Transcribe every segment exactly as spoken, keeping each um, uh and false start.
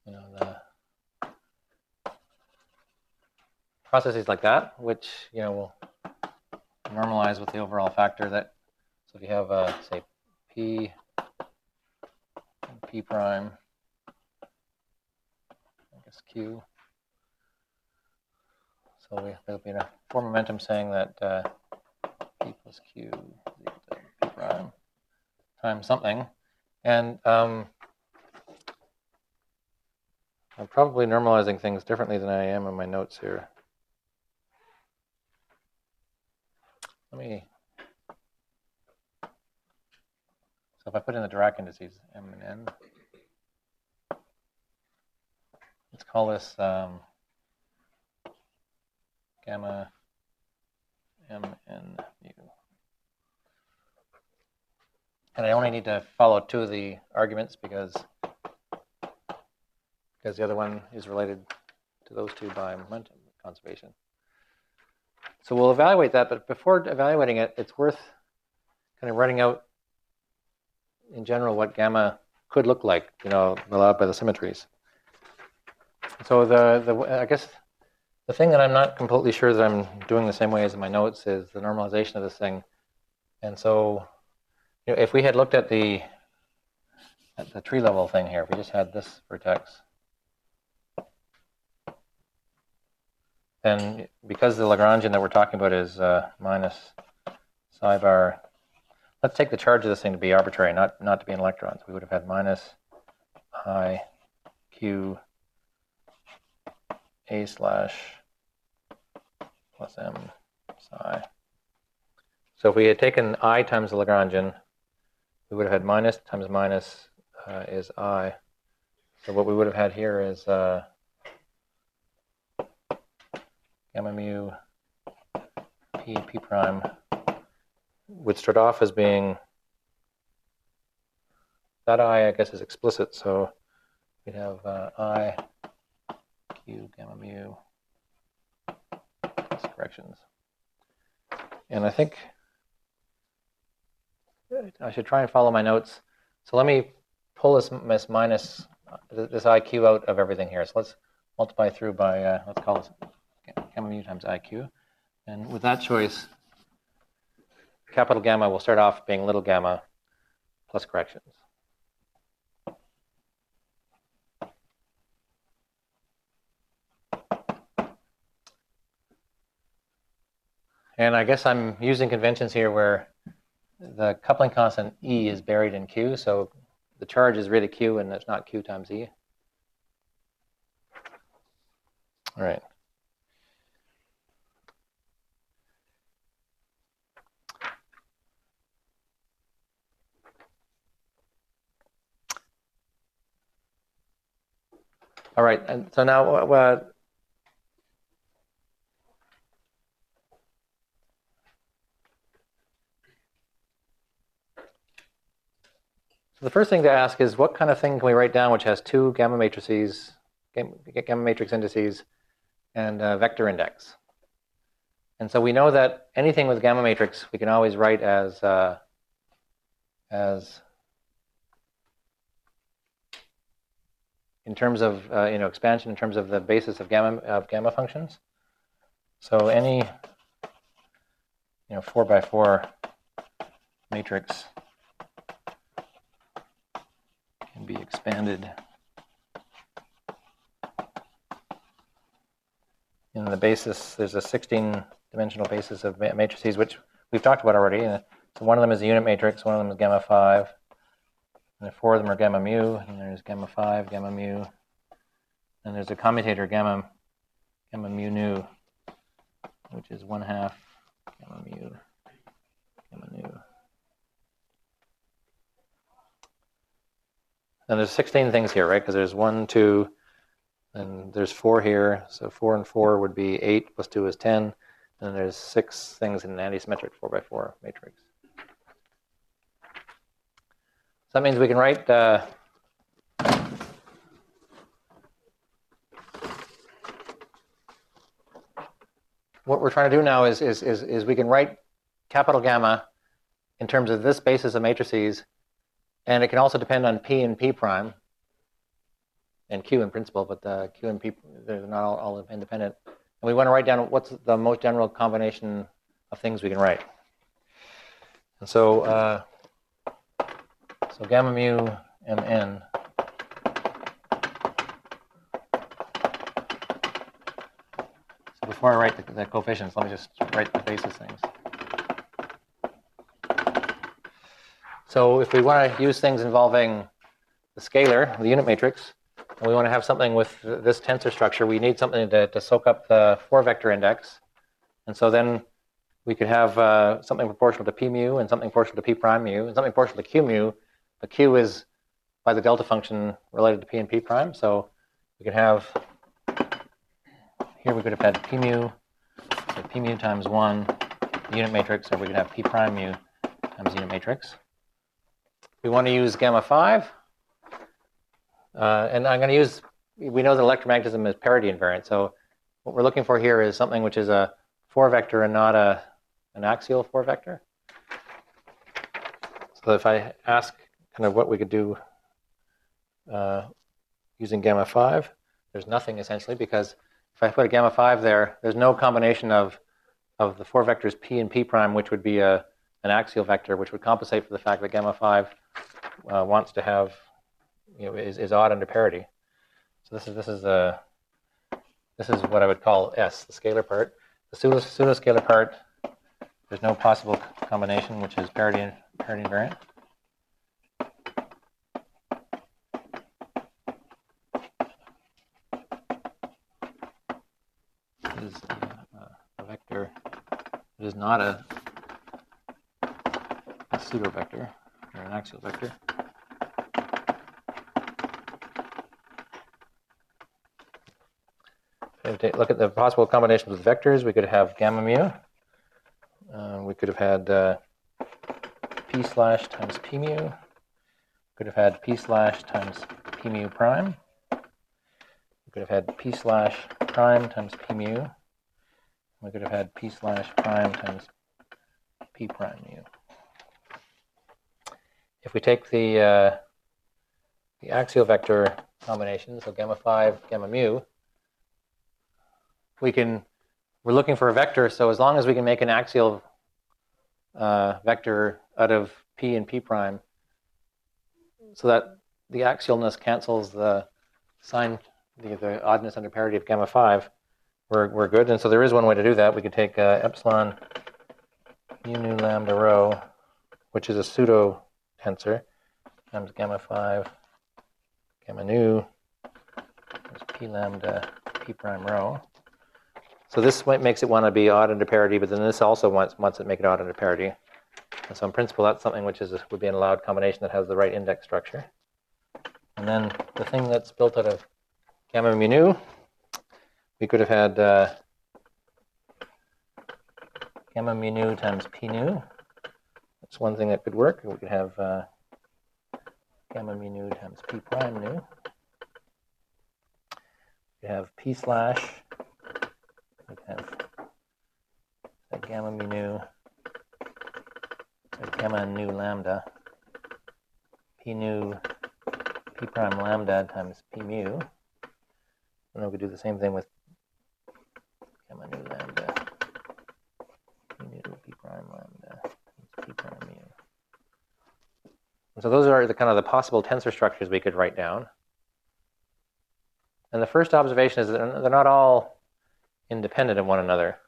you know, the processes like that, which, you know, will normalize with the overall factor that, so if you have, uh, say, P and P prime, I guess Q. So we, there'll be a four momentum saying that uh, P plus Q is equal to P prime times something. And um, I'm probably normalizing things differently than I am in my notes here. Let me, so if I put in the Dirac indices, M and N, let's call this um, gamma M N mu. And I only need to follow two of the arguments because, because the other one is related to those two by momentum conservation. So we'll evaluate that, but before evaluating it, it's worth kind of writing out in general what gamma could look like, you know, allowed by the symmetries. So the, the I guess the thing that I'm not completely sure that I'm doing the same way as in my notes is the normalization of this thing. And so, you know, if we had looked at the at the tree level thing here, if we just had this vertex, then because the Lagrangian that we're talking about is uh, minus psi bar, let's take the charge of this thing to be arbitrary, not not to be in electrons. We would have had minus I Q A slash plus M psi. So if we had taken I times the Lagrangian, we would have had minus times minus uh, is I. So what we would have had here is uh, gamma mu P P prime would start off as being, that I, I guess, is explicit. So we'd have uh, I Q gamma mu plus corrections. And I think I should try and follow my notes. So let me pull this, this minus, this I Q out of everything here. So let's multiply through by, uh, let's call this gamma mu times I Q. And with that choice, capital gamma will start off being little gamma plus corrections. And I guess I'm using conventions here where the coupling constant E is buried in Q, so the charge is really Q and it's not Q times E. All right. All right, and so now uh, so the first thing to ask is what kind of thing can we write down which has two gamma matrices, gamma matrix indices, and a vector index? And so we know that anything with gamma matrix we can always write as uh, as in terms of uh, you know expansion in terms of the basis of gamma of gamma functions. So any you know four by four matrix can be expanded in the basis. There's a sixteen dimensional basis of matrices, which we've talked about already. So one of them is a unit matrix, one of them is gamma five, and four of them are gamma mu, and there's gamma five, gamma mu, and there's a commutator gamma gamma mu nu, which is one half gamma mu gamma nu. And there's sixteen things here, right? Because there's one, two, and there's four here. So four and four would be eight plus two is ten. And there's six things in an anti-symmetric four by four matrix. So that means we can write uh, what we're trying to do now is, is, is, is we can write capital gamma in terms of this basis of matrices, and it can also depend on P and P prime. and Q in principle, but the Q and P, they're not all, all independent. And we want to write down what's the most general combination of things we can write. And so, uh, so gamma mu mn so before I write the, the coefficients, let me just write the basis things. So if we want to use things involving the scalar, the unit matrix, and we want to have something with this tensor structure, we need something to, to soak up the four vector index. And so then we could have uh, something proportional to p mu and something proportional to p prime mu and something proportional to q mu. The q is by the delta function related to p and p prime. So we could have, here we could have had p mu, so p mu times one, the unit matrix, or we could have p prime mu times unit matrix. We want to use gamma five. Uh, and I'm going to use, we know that electromagnetism is parity invariant. So what we're looking for here is something which is a four vector and not a, an axial four vector. So if I ask kind of what we could do uh, using gamma five, there's nothing essentially, because if I put a gamma five there, there's no combination of, of the four vectors p and p prime, which would be a, an axial vector, which would compensate for the fact that gamma five uh, wants to have, you know, is, is odd under parity. So this is this is a this is what I would call S, the scalar part. The pseudo pseudo scalar part, there's no possible combination, which is parity parity invariant. This is a, a vector. It is not a, a pseudo vector or an axial vector. Look at the possible combinations with vectors. We could have gamma mu. Uh, we could have had uh, p slash times p mu. We could have had p slash times p mu prime. We could have had p slash prime times p mu. We could have had p slash prime times p prime mu. If we take the uh, the axial vector combination, so gamma five, gamma mu, we can, we're looking for a vector, so as long as we can make an axial uh, vector out of p and p prime, so that the axialness cancels the sign, the, the oddness under parity of gamma five, we're, we're good. And so there is one way to do that. We could take uh, epsilon mu nu lambda rho, which is a pseudo tensor, times gamma five, gamma nu, is p lambda p prime rho. So this makes it want to be odd under parity, but then this also wants, wants it to make it odd under parity. And so in principle, that's something which is would be an allowed combination that has the right index structure. And then the thing that's built out of gamma mu nu, we could have had uh, gamma mu nu times p nu. That's one thing that could work. We could have uh, gamma mu nu times p prime nu. We have p slash. We have a gamma mu nu, a gamma nu lambda, p nu, p prime lambda times p mu. And then we could do the same thing with gamma nu lambda, p nu, p prime lambda times p prime mu. And so those are the kind of the possible tensor structures we could write down. And the first observation is that they're not all independent of one another.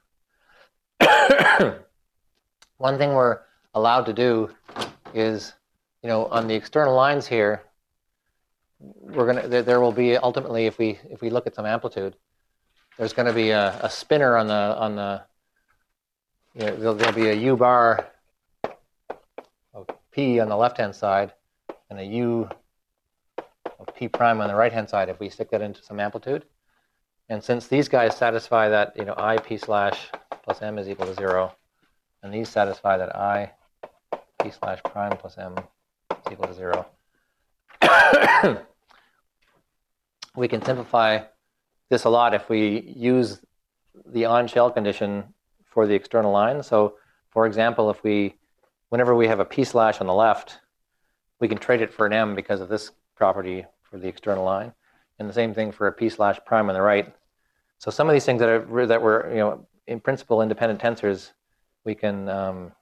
One thing we're allowed to do is, you know, on the external lines here, we're gonna there, there will be ultimately, if we if we look at some amplitude, there's going to be a, a spinner on the on the you know, there'll, there'll be a u bar of p on the left hand side and a u of p prime on the right hand side if we stick that into some amplitude. And since these guys satisfy that, you know, I p slash plus m is equal to zero, and these satisfy that I p slash prime plus m is equal to zero, we can simplify this a lot if we use the on-shell condition for the external line. So, for example, if we, whenever we have a p slash on the left, we can trade it for an m because of this property for the external line. and the same thing for a p slash prime on the right. So some of these things that are that were you know in principle independent tensors, we can um,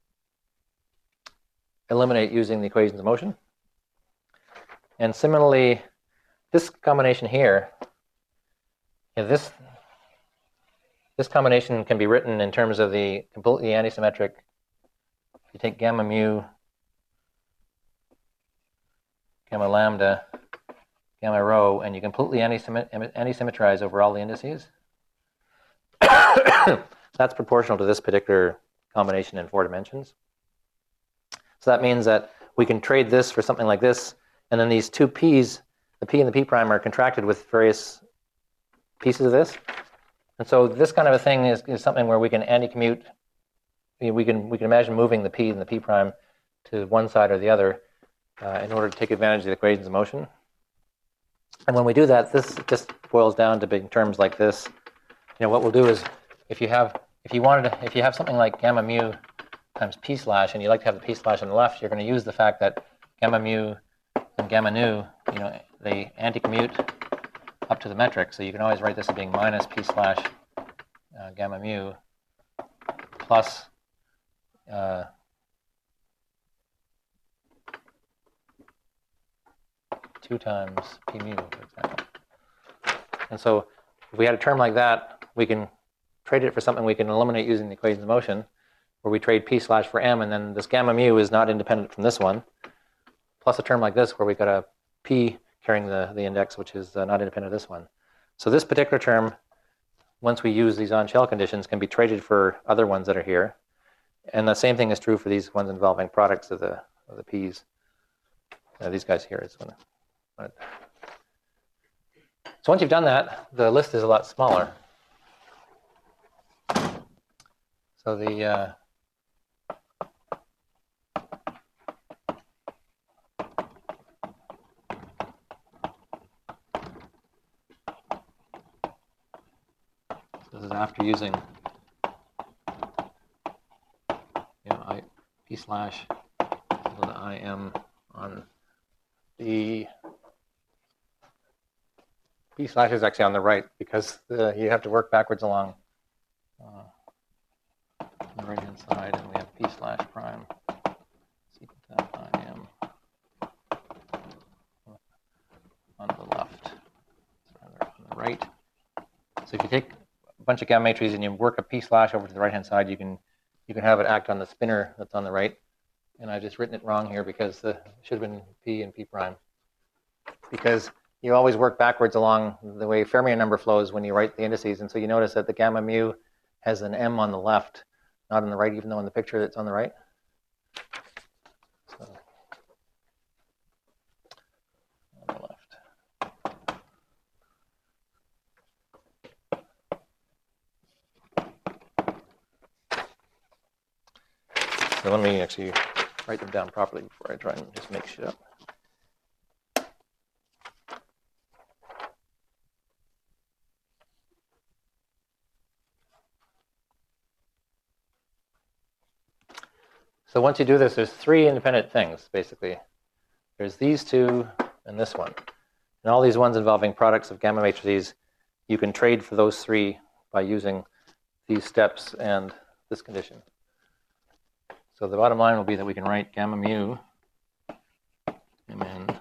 eliminate using the equations of motion. And similarly, this combination here, you know, this this combination can be written in terms of the completely antisymmetric. If you take gamma mu, gamma lambda, gamma rho, and you completely antisymmetrize over all the indices. That's proportional to this particular combination in four dimensions. So that means that we can trade this for something like this, and then these two p's, the p and the p prime, are contracted with various pieces of this. And so this kind of a thing is, is something where we can anti-commute. We can we can imagine moving the p and the p prime to one side or the other uh, in order to take advantage of the equations of motion. And when we do that, this just boils down to big terms like this. You know, what we'll do is, if you have if you wanted to, if you have something like gamma mu times p slash, and you like to have the p slash on the left, you're going to use the fact that gamma mu and gamma nu, you know, they anti-commute up to the metric. So you can always write this as being minus p slash uh, gamma mu plus uh, two times p mu, for example. And so if we had a term like that, we can trade it for something we can eliminate using the equations of motion, where we trade p slash for m, and then this gamma mu is not independent from this one, plus a term like this where we've got a p carrying the, the index, which is uh, not independent of this one. So this particular term, once we use these on-shell conditions, can be traded for other ones that are here. And the same thing is true for these ones involving products of the, of the p's. Uh, these guys here is one. But so once you've done that, the list is a lot smaller. So the uh, so this is after using you know I p slash equal to I m on the p slash is actually on the right because the, you have to work backwards along uh, on the right hand side, and we have p slash prime is equal to I m on the left, so on the right. So if you take a bunch of gamma matrices and you work a p slash over to the right hand side, you can you can have it act on the spinner that's on the right. And I've just written it wrong here because the, it should have been p and p prime, because you always work backwards along the way Fermion number flows when you write the indices. And so you notice that the gamma mu has an m on the left, not on the right, even though in the picture it's on the right. So, on the left. So let me actually write them down properly before I try and just make shit up. So once you do this, there's three independent things, basically. There's these two and this one. And all these ones involving products of gamma matrices, you can trade for those three by using these steps and this condition. So the bottom line will be that we can write gamma mu mn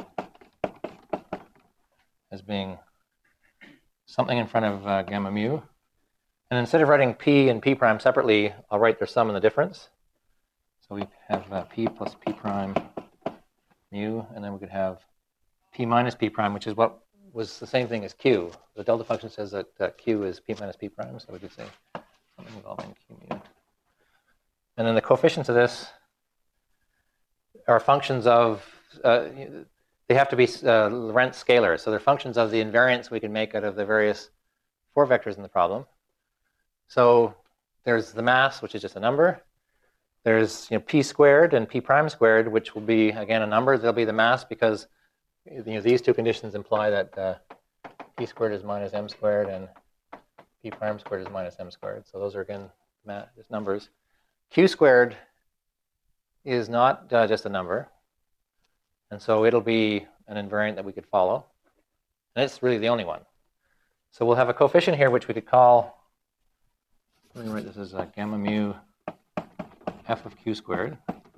as being something in front of uh, gamma mu. And instead of writing p and p prime separately, I'll write their sum and the difference. So we have uh, p plus p prime mu, and then we could have p minus p prime, which is what was the same thing as q. The delta function says that uh, q is p minus p prime, so we could say something involving q mu. And then the coefficients of this are functions of, uh, they have to be uh, Lorentz scalars. So they're functions of the invariants we can make out of the various four vectors in the problem. So there's the mass, which is just a number. There's you know, p squared and p prime squared, which will be, again, a number. They'll be the mass because you know, these two conditions imply that uh, p squared is minus m squared and p prime squared is minus m squared. So those are, again, just numbers. Q squared is not uh, just a number, and so it'll be an invariant that we could follow. And it's really the only one. So we'll have a coefficient here which we could call, let me write this as a gamma mu f of q squared.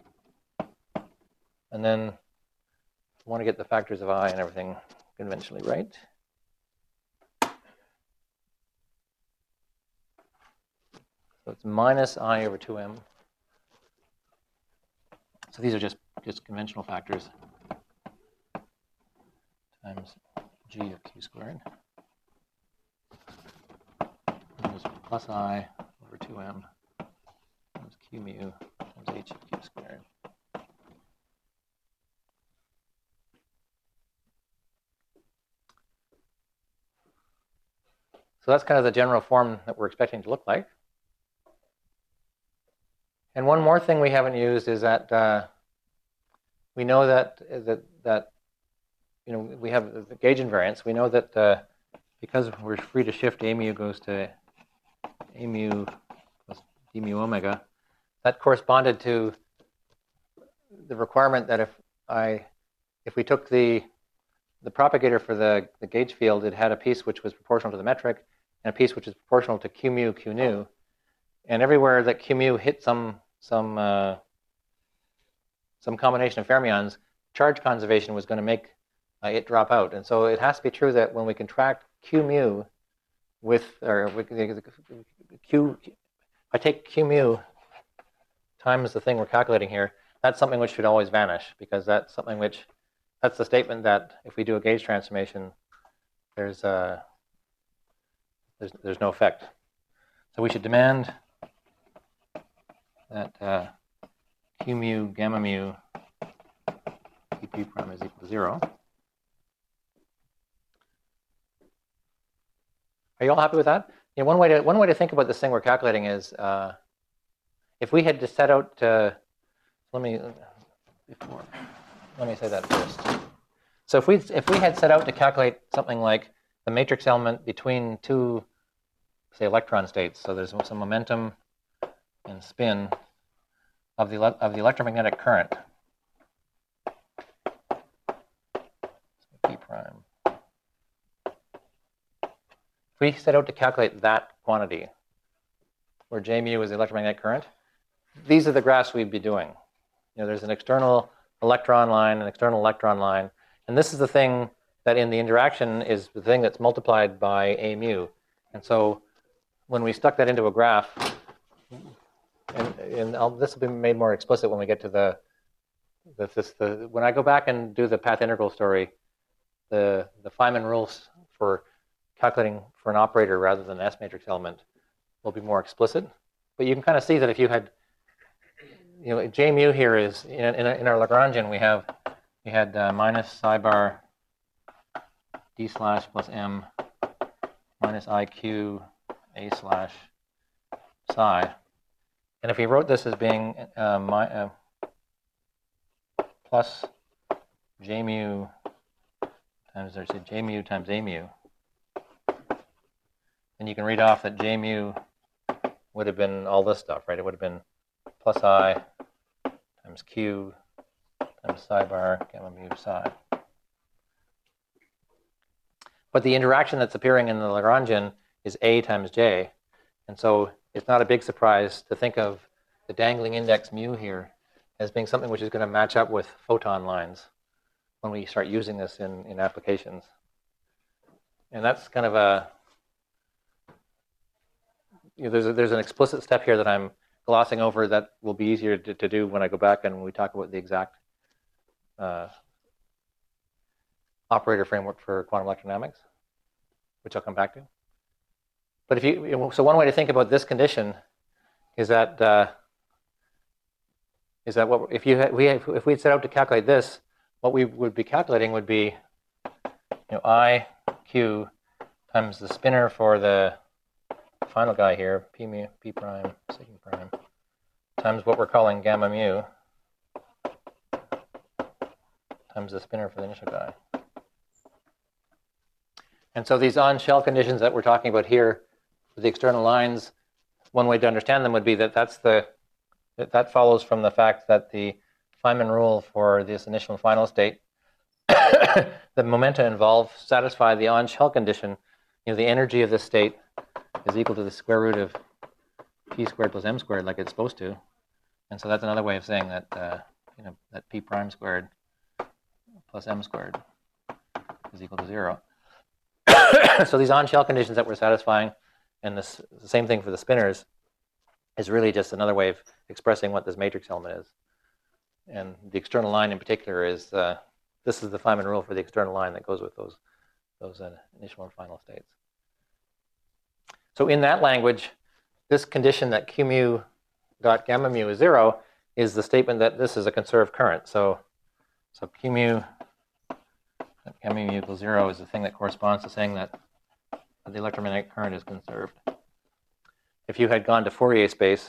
And then I want to get the factors of I and everything conventionally right. So it's minus I over two m. So these are just, just conventional factors times g of q squared. And there's plus I over two m times q mu times h of q squared. So that's kind of the general form that we're expecting to look like. And one more thing we haven't used is that uh, we know that, that, that you know, we have the gauge invariance. We know that uh, because we're free to shift A mu goes to A mu plus d mu omega, that corresponded to the requirement that if I, if we took the, the propagator for the, the gauge field, it had a piece which was proportional to the metric and a piece which is proportional to q mu, q nu. And everywhere that q mu hit some some uh, some combination of fermions, charge conservation was going to make uh, it drop out. And so it has to be true that when we contract q mu with, or we, q, if I take q mu times the thing we're calculating here, that's something which should always vanish, because that's something which, that's the statement that if we do a gauge transformation, there's uh, there's there's no effect. So we should demand that uh, q mu gamma mu p prime is equal to zero. Are you all happy with that? You know, one way to one way to think about this thing we're calculating is uh, if we had to set out to, let me before let me say that first. So if we if we had set out to calculate something like the matrix element between two, say, electron states, so there's some momentum and spin of the of the electromagnetic current, P prime. If we set out to calculate that quantity, where J mu is the electromagnetic current, these are the graphs we'd be doing. You know, there's an external electron line, an external electron line, and this is the thing that in the interaction is the thing that's multiplied by A mu. And so when we stuck that into a graph, and, and I'll, this will be made more explicit when we get to the, the, this, the, when I go back and do the path integral story, the, the Feynman rules for calculating for an operator rather than an S matrix element will be more explicit. But you can kind of see that if you had, you know, J mu here is, in, in, in our Lagrangian, we have, we had uh, minus psi bar d slash plus m minus iq a slash psi. And if we wrote this as being uh, my, uh, plus J mu times, there's a J mu times A mu, and you can read off that J mu would have been all this stuff, right? It would have been plus I times Q times psi bar gamma mu psi. But the interaction that's appearing in the Lagrangian is A times J. And so it's not a big surprise to think of the dangling index mu here as being something which is going to match up with photon lines when we start using this in, in applications. And that's kind of a, you know, there's, a, there's an explicit step here that I'm glossing over that will be easier to, to do when I go back and we talk about the exact uh, operator framework for quantum electrodynamics, which I'll come back to. But if you, so one way to think about this condition is that uh, is that what if you had, we have, if we had set out to calculate this, what we would be calculating would be, you know, I Q times the spinner for the final guy here, P mu, P prime, sigma prime, times what we're calling gamma mu, times the spinner for the initial guy. And so these on-shell conditions that we're talking about here, with the external lines, one way to understand them would be that that's the, that, that follows from the fact that the Feynman rule for this initial and final state the momenta involved satisfy the on-shell condition. You know, the energy of this state is equal to the square root of p squared plus m squared, like it's supposed to. And so that's another way of saying that, uh, you know, that p prime squared plus m squared is equal to zero. So these on-shell conditions that we're satisfying, and this, the same thing for the spinors, is really just another way of expressing what this matrix element is. And the external line in particular is, uh, this is the Feynman rule for the external line that goes with those, those uh, initial and final states. So in that language, this condition that q mu dot gamma mu is zero is the statement that this is a conserved current. So, so q mu dot gamma mu equals zero is the thing that corresponds to saying that the electromagnetic current is conserved. If you had gone to Fourier space,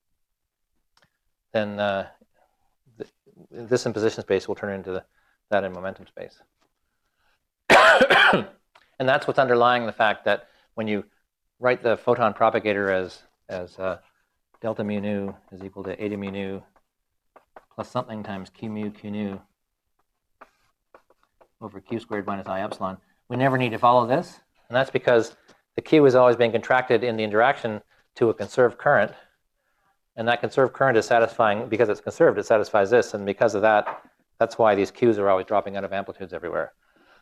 then uh, th this in position space will turn into the, that in momentum space. And that's what's underlying the fact that when you write the photon propagator as, as uh, delta mu nu is equal to eta mu nu plus something times q mu q nu over q squared minus I epsilon, we never need to follow this. And that's because the q is always being contracted in the interaction to a conserved current. And that conserved current is satisfying, because it's conserved, it satisfies this. And because of that, that's why these q's are always dropping out of amplitudes everywhere.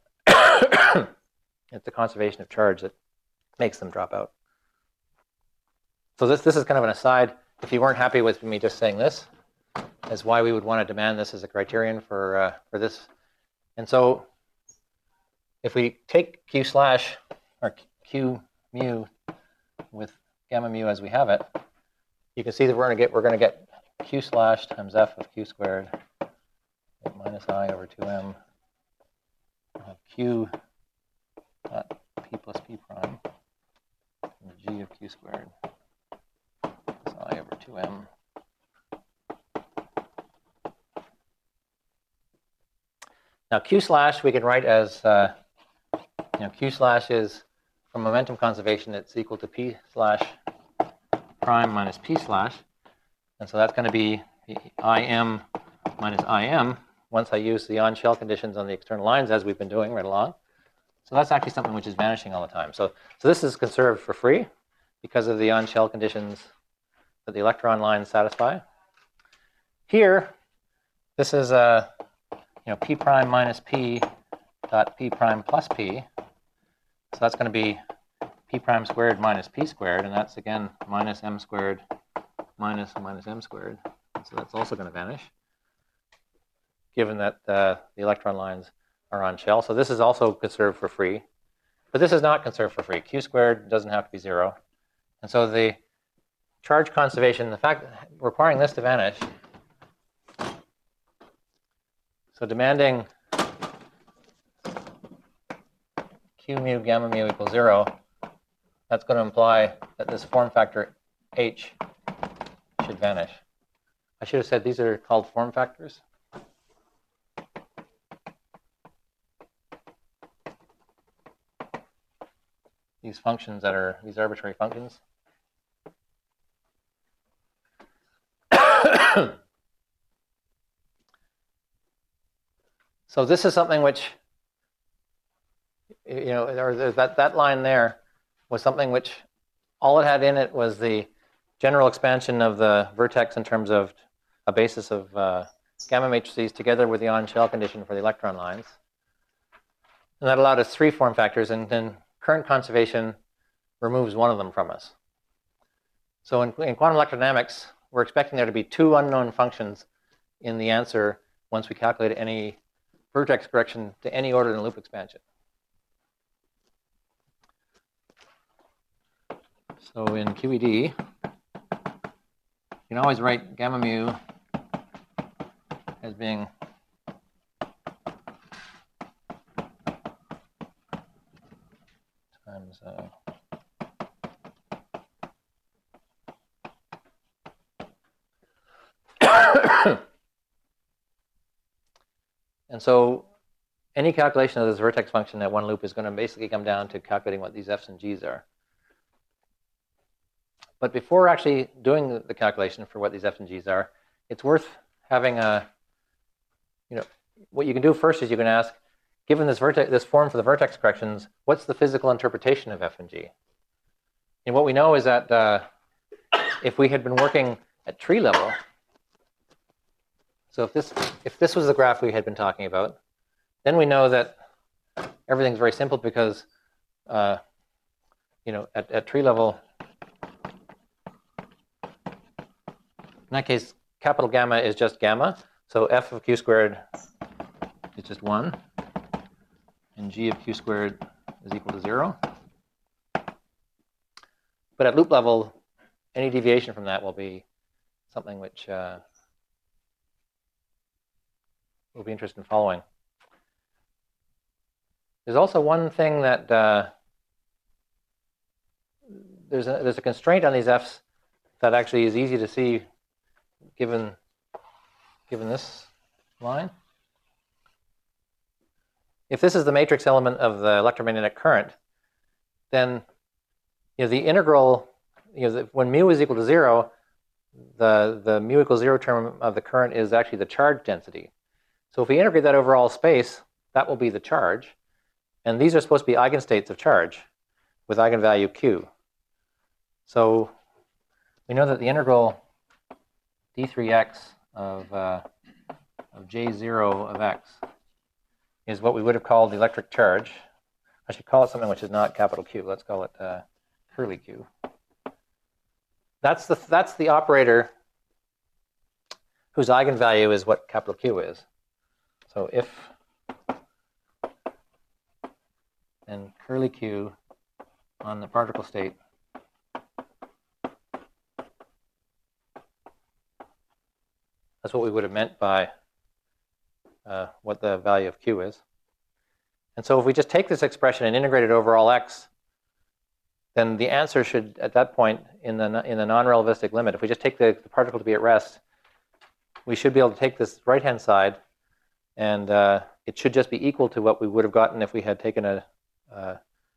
It's the conservation of charge that makes them drop out. So this, this is kind of an aside. If you weren't happy with me just saying this, as why we would want to demand this as a criterion for, uh, for this. And so if we take q slash, or q mu with gamma mu as we have it, you can see that we're going to get, we're going to get q slash times f of q squared minus I over two m. We'll have q dot p plus p prime and g of q squared plus I over two m. Now q slash we can write as, uh, you know, q slash is, from momentum conservation, it's equal to p slash prime minus p slash. And so that's going to be Im minus Im once I use the on-shell conditions on the external lines, as we've been doing right along. So that's actually something which is vanishing all the time. So, so this is conserved for free because of the on-shell conditions that the electron lines satisfy. Here, this is a, you know, p prime minus p dot p prime plus p. So that's going to be p prime squared minus p squared, and that's again minus m squared minus minus m squared. So that's also going to vanish, given that uh, the electron lines are on shell. So this is also conserved for free, but this is not conserved for free. Q squared doesn't have to be zero. And so the charge conservation, the fact requiring this to vanish, so demanding q mu gamma mu equals zero, that's going to imply that this form factor h should vanish. I should have said these are called form factors. These functions that are, these arbitrary functions. So this is something which, you know, or that, that line there was something which all it had in it was the general expansion of the vertex in terms of a basis of uh, gamma matrices together with the on-shell condition for the electron lines. And that allowed us three form factors, and then current conservation removes one of them from us. So in, in quantum electrodynamics, we're expecting there to be two unknown functions in the answer once we calculate any vertex correction to any ordered and loop expansion. So in Q E D, you can always write gamma mu as being times uh, and so any calculation of this vertex function at one loop is going to basically come down to calculating what these f's and g's are. But before actually doing the calculation for what these f's and g's are, it's worth having a, you know, what you can do first is you can ask, given this vertex, this form for the vertex corrections, what's the physical interpretation of f and g? And what we know is that uh, if we had been working at tree level, so if this if this was the graph we had been talking about, then we know that everything's very simple because uh, you know at, at tree level, in that case, capital gamma is just gamma. So f of q squared is just one, and g of q squared is equal to zero. But at loop level, any deviation from that will be something which uh, we'll be interested in following. There's also one thing that uh, there's a, there's a constraint on these f's that actually is easy to see given given this line. If this is the matrix element of the electromagnetic current, then you know the integral, you know, the, when mu is equal to zero, the the mu equals zero term of the current is actually the charge density. So if we integrate that over all space, that will be the charge, and these are supposed to be eigenstates of charge with eigenvalue q. So we know that the integral d three x of uh, of j zero of x is what we would have called the electric charge. I should call it something which is not capital Q. Let's call it uh, curly Q. That's the that's the operator whose eigenvalue is what capital Q is. So if then curly Q on the particle state that's what we would have meant by uh, what the value of Q is. And so if we just take this expression and integrate it over all x, then the answer should, at that point, in the in the non-relativistic limit, if we just take the, the particle to be at rest, we should be able to take this right-hand side, and uh, it should just be equal to what we would have gotten if we had taken a, uh,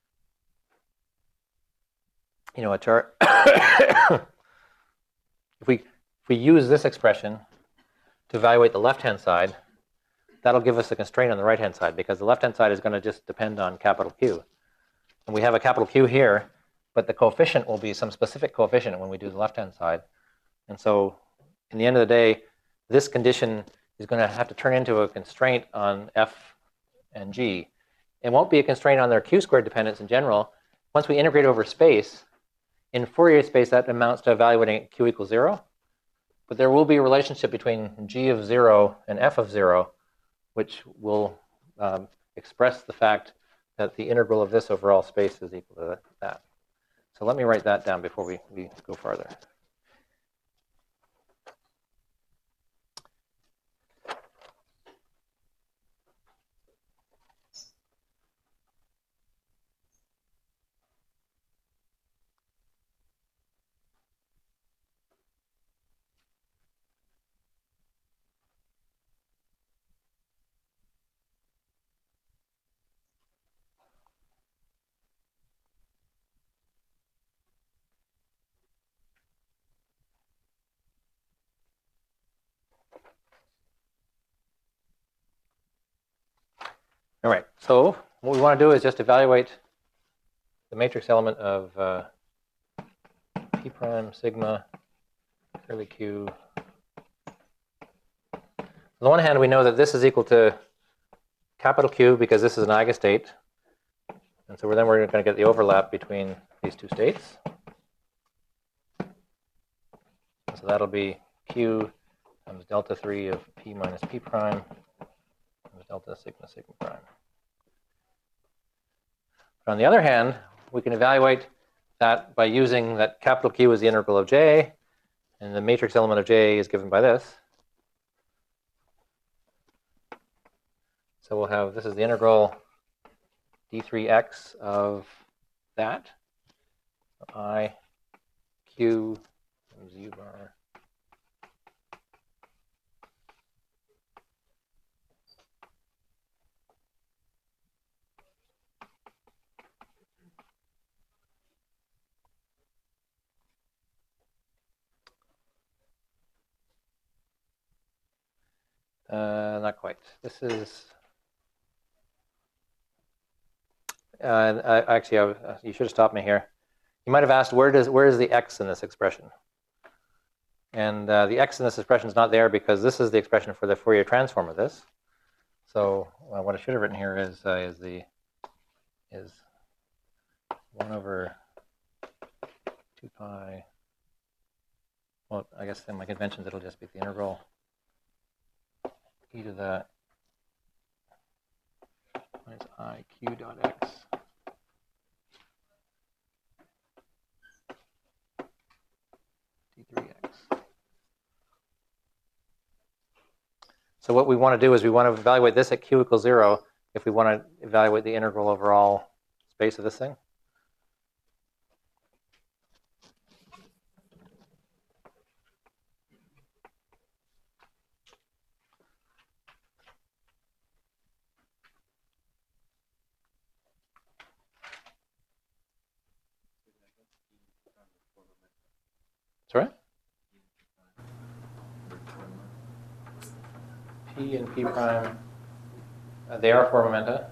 you know, a chart. if we if we use this expression to evaluate the left-hand side, that'll give us a constraint on the right-hand side, because the left-hand side is going to just depend on capital Q. And we have a capital Q here, but the coefficient will be some specific coefficient when we do the left-hand side. And so in the end of the day, this condition is going to have to turn into a constraint on f and g. It won't be a constraint on their q squared dependence in general. Once we integrate over space, in Fourier space, that amounts to evaluating q equals zero. But there will be a relationship between g of zero and f of zero, which will um, express the fact that the integral of this over all space is equal to that. So let me write that down before we, we go farther. All right, so what we want to do is just evaluate the matrix element of uh, p prime sigma curly q. On the one hand, we know that this is equal to capital Q because this is an eigenstate. And so then we're going to get the overlap between these two states. So that'll be Q times delta three of p minus p prime times delta sigma sigma prime. But on the other hand, we can evaluate that by using that capital Q is the integral of J, and the matrix element of J is given by this. So we'll have, this is the integral d three x of that, I Q times u bar Uh, not quite. This is uh, I, actually, I, uh, you should have stopped me here. You might have asked, where does where is the x in this expression? And uh, the x in this expression is not there because this is the expression for the Fourier transform of this. So uh, what I should have written here is uh, is the is one over two pi. Well, I guess in my conventions it'll just be the integral e to the minus I q dot x d three x. So what we want to do is we want to evaluate this at q equals zero if we want to evaluate the integral over all space of this thing. Sorry? P and P prime, uh, they are four momenta.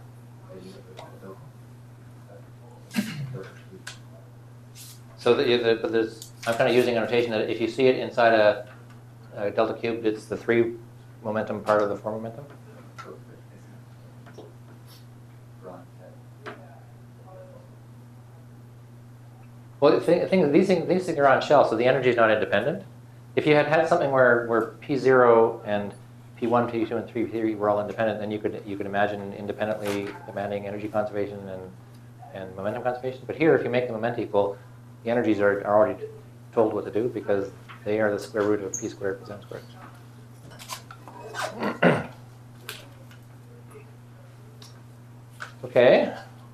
So the, the, but there's, I'm kind of using a notation that if you see it inside a, a delta cubed, it's the three momentum part of the four momentum. Well, the thing, thing, these things these things are on shell, so the energy is not independent. If you had had something where where P zero and P one, P two, and three, P three were all independent, then you could you could imagine independently demanding energy conservation and and momentum conservation. But here, if you make the momenta equal, the energies are, are already told what to do because they are the square root of P squared plus M squared. Okay.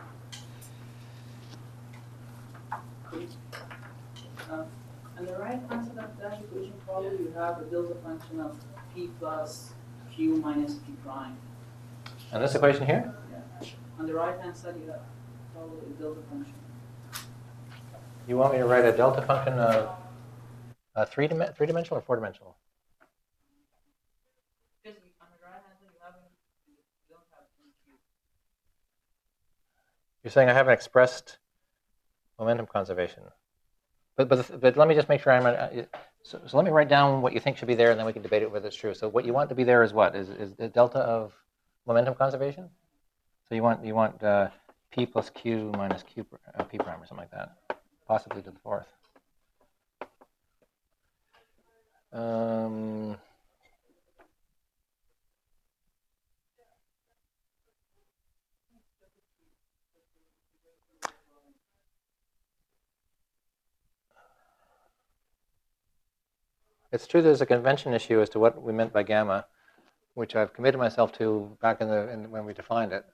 On the right hand side of that equation problem, you have a delta function of p plus q minus p prime. And this equation here? Yeah. On the right hand side, you have probably a delta function. You want me to write a delta function of uh, three, dim three dimensional or four dimensional? Because on the right hand side, you haven't, you don't have q. You're saying I haven't expressed momentum conservation. But, but, but let me just make sure I'm, uh, so, so let me write down what you think should be there and then we can debate it whether it's true. So what you want to be there is what? Is, is the delta of momentum conservation? So you want, you want uh, P plus Q minus Q, uh, P prime or something like that, possibly to the fourth. Um, It's true there's a convention issue as to what we meant by gamma, which I've committed myself to back in the in, when we defined it.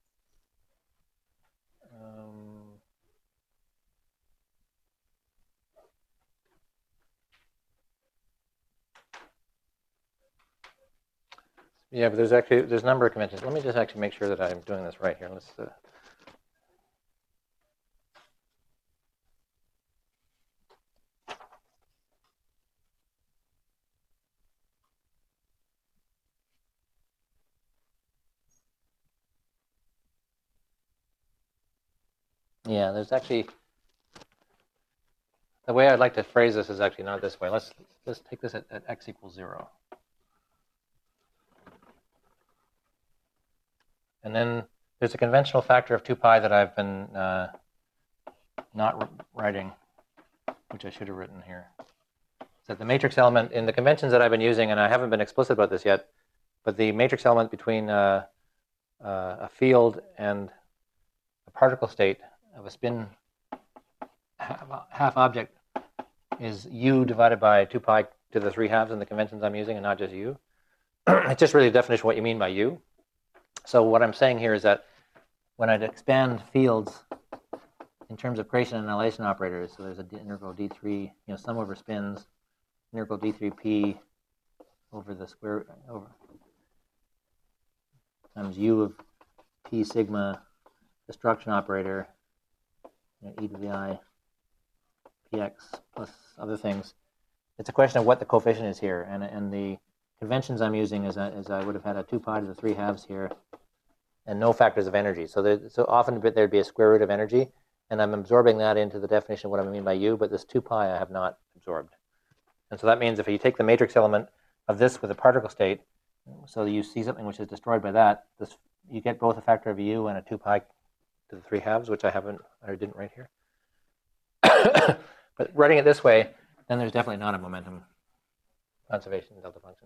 Um, yeah, but there's actually there's a number of conventions. Let me just actually make sure that I'm doing this right here. Let's. Uh, Yeah, there's actually, the way I'd like to phrase this is actually not this way. Let's let's take this at, at x equals zero. And then there's a conventional factor of two pi that I've been uh, not writing, which I should have written here. So the matrix element, in the conventions that I've been using, and I haven't been explicit about this yet, but the matrix element between uh, uh, a field and a particle state of a spin half, half object is u divided by two pi to the three halves in the conventions I'm using, and not just u. It's just really a definition of what you mean by u. So what I'm saying here is that when I'd expand fields in terms of creation and annihilation operators, so there's an integral d three, you know, sum over spins, integral d three p over the square over times u of p sigma destruction operator, you know, e to the I px plus other things. It's a question of what the coefficient is here, and and the conventions I'm using is, is I would have had a two pi to the three halves here, and no factors of energy. So, there, so often there'd be a square root of energy, and I'm absorbing that into the definition of what I mean by U, but this two pi I have not absorbed. And so that means if you take the matrix element of this with a particle state, so you see something which is destroyed by that, this, you get both a factor of U and a two pi to the three halves, which I haven't, I didn't write here. But writing it this way, then there's definitely not a momentum conservation delta function.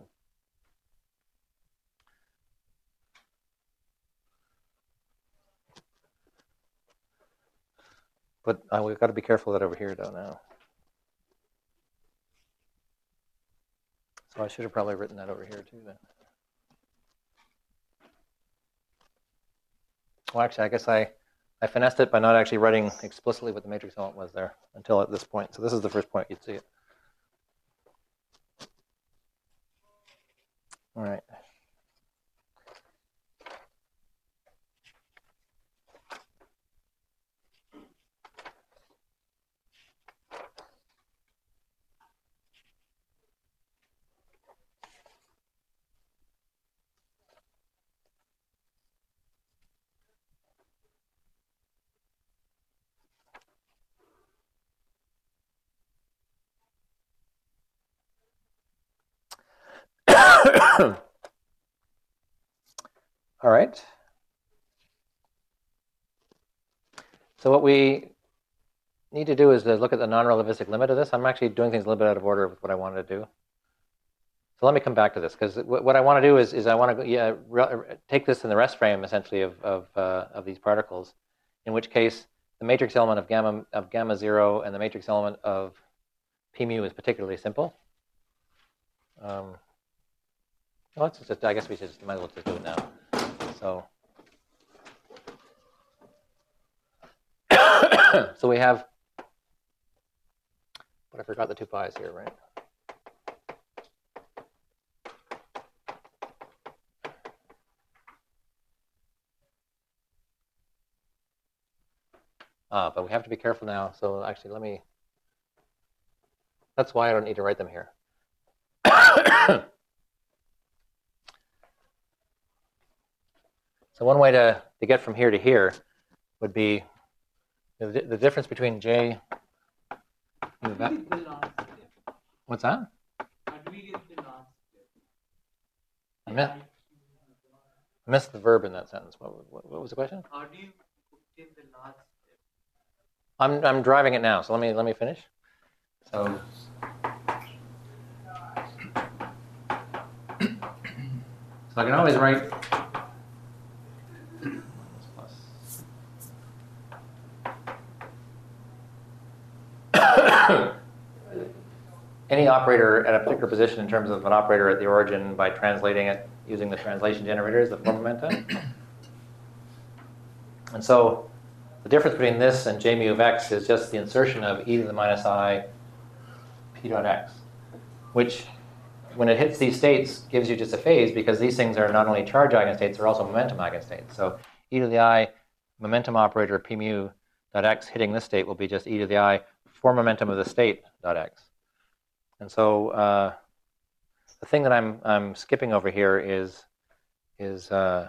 But uh, we've got to be careful of that over here, though, now. So I should have probably written that over here, too, then. Well, actually, I guess I, I finessed it by not actually writing explicitly what the matrix element was there until at this point. So this is the first point you'd see it. All right. All right. So what we need to do is to look at the non-relativistic limit of this. I'm actually doing things a little bit out of order with what I wanted to do. So let me come back to this, because what I want to do is, is I want to yeah, take this in the rest frame, essentially, of, of, uh, of these particles, in which case the matrix element of gamma, of gamma zero and the matrix element of p mu is particularly simple. Um, well, let's just, I guess we should just, might as well just do it now. So, so we have, but I forgot the two pi's here, right? Ah, but we have to be careful now. So actually, let me, that's why I don't need to write them here. So one way to, to get from here to here would be the, the difference between J. What's that? How do we get the last step? I missed, I missed the verb in that sentence. What, what, what was the question? How do you obtain the last step? I'm I'm driving it now, so let me let me finish. So. So I can always write any operator at a particular position in terms of an operator at the origin by translating it using the translation generators, the form momentum. And so the difference between this and J mu of x is just the insertion of e to the minus I p dot x, which when it hits these states gives you just a phase, because these things are not only charge eigenstates, they're also momentum eigenstates. So e to the I momentum operator p mu dot x hitting this state will be just e to the I for momentum of the state dot x. And so uh, the thing that I'm I'm skipping over here is is uh,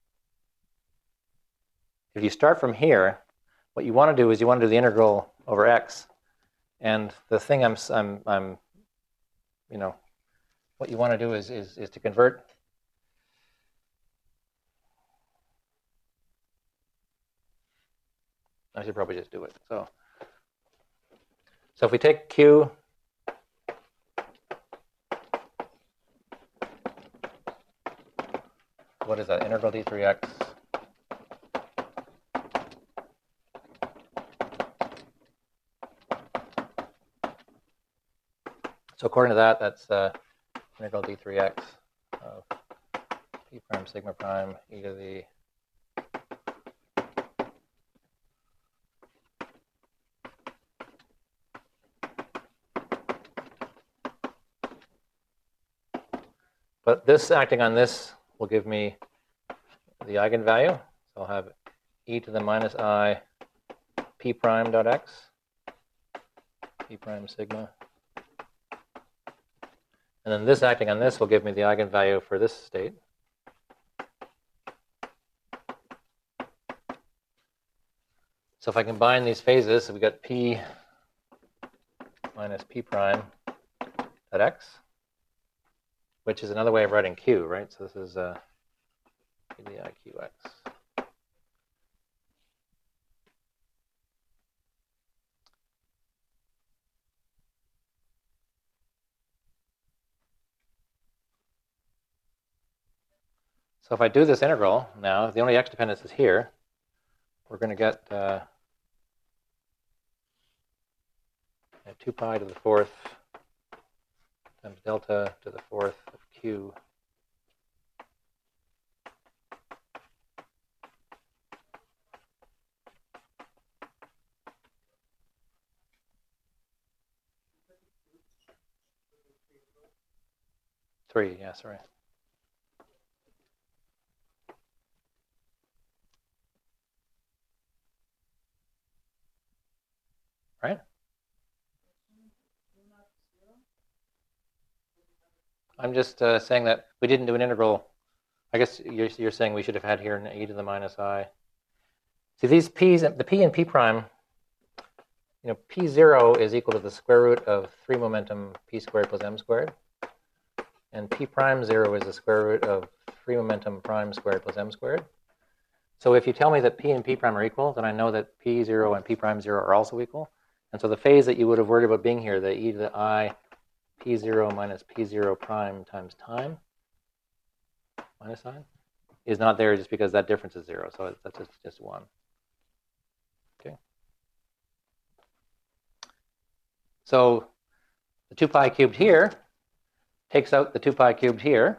if you start from here, what you want to do is you want to do the integral over x, and the thing I'm I'm I'm you know what you want to do is is is to convert. I should probably just do it. So so if we take q. What is that? Integral d three x. So according to that, that's uh, integral d three x of p prime sigma prime e to the but this acting on this will give me the eigenvalue. So I'll have e to the minus I p prime dot x, p prime sigma. And then this acting on this will give me the eigenvalue for this state. So if I combine these phases, so we got P minus P prime at x, which is another way of writing Q, right? So this is uh, P D I Q x. So if I do this integral now, the only x dependence is here. We're going to get uh, two pi to the fourth times delta to the fourth of q three. Yeah, sorry. Right? I'm just uh, saying that we didn't do an integral. I guess you're, you're saying we should have had here an e to the minus I. See, these p's, the p and p prime, you know, p zero is equal to the square root of three momentum p squared plus m squared. And p prime zero is the square root of three momentum prime squared plus m squared. So if you tell me that p and p prime are equal, then I know that p zero and p prime zero are also equal. And so the phase that you would have worried about being here, the e to the I p zero minus p zero prime times time, minus sign, is not there just because that difference is zero. So that's just, just one. Okay. So the two pi cubed here takes out the two pi cubed here.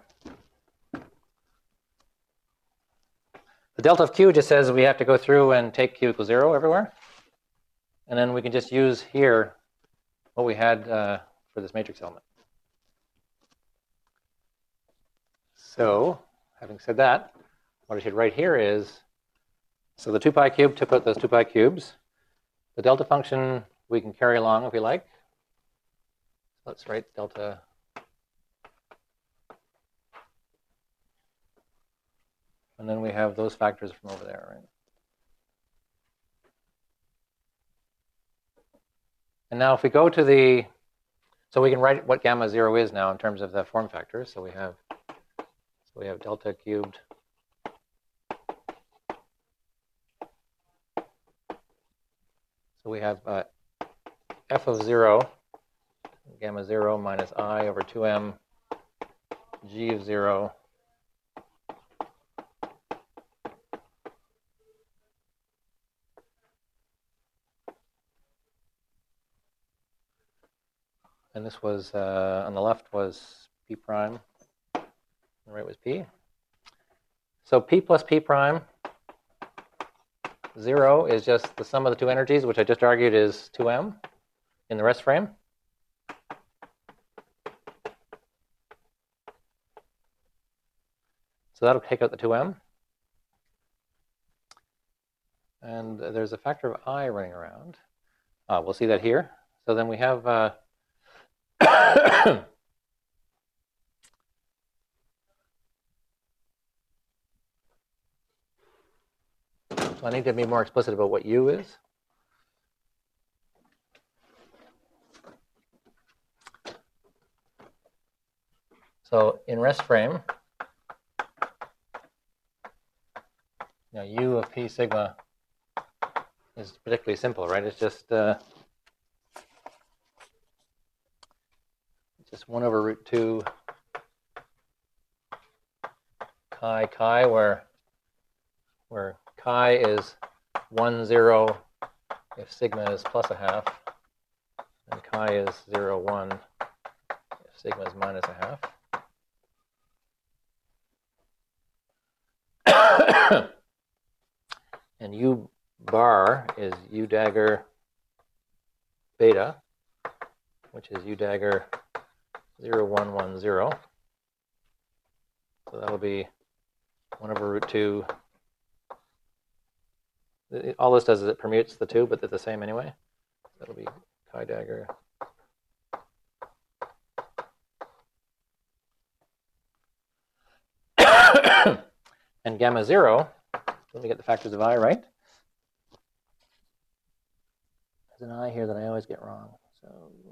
The delta of q just says we have to go through and take q equals zero everywhere. And then we can just use here what we had uh, for this matrix element. So having said that, what I should write here is, so the two pi cubed took out those two pi cubes. The delta function we can carry along if we like. Let's write delta and then we have those factors from over there, right? And now if we go to the, so we can write what gamma zero is now in terms of the form factors. So we have, so we have delta cubed so we have uh, f of zero, gamma zero minus I over two m g of zero and this was, uh, on the left was p prime, on the right was p. So p plus p prime, zero is just the sum of the two energies, which I just argued is two m in the rest frame. So that'll take out the two m. And there's a factor of I running around. Uh, we'll see that here. So then we have uh, so I need to be more explicit about what U is. So in rest frame, you know, U of P sigma is particularly simple, right? It's just uh, just one over root two chi chi, where where chi is one zero if sigma is plus a half, and chi is zero one if sigma is minus a half. And U bar is U dagger beta, which is U dagger zero one one zero. So that'll be one over root two. It, all this does is it permutes the two, but they're the same anyway. That'll be chi dagger. And gamma zero, let me get the factors of I right. There's an I here that I always get wrong. So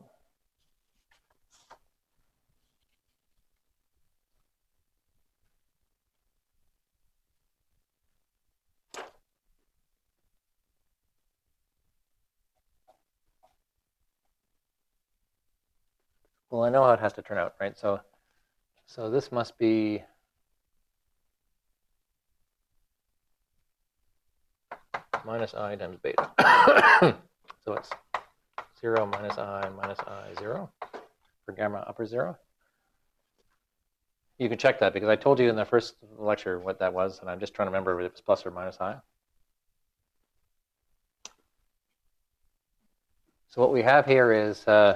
well, I know how it has to turn out, right? So so this must be minus I times beta. So it's zero minus I minus I zero for gamma upper zero. You can check that because I told you in the first lecture what that was, and I'm just trying to remember if it's plus or minus I. So what we have here is uh,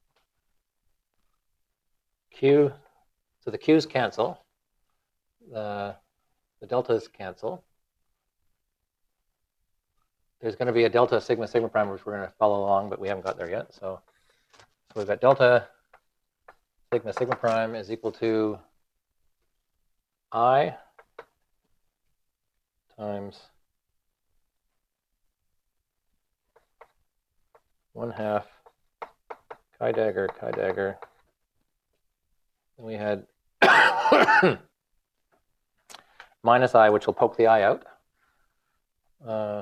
Q. So the Q's cancel. The, the deltas cancel. There's going to be a delta sigma sigma prime, which we're going to follow along, but we haven't got there yet. So, so we've got delta sigma sigma prime is equal to I times one half chi dagger chi dagger. And we had minus I, which will poke the I out. Uh,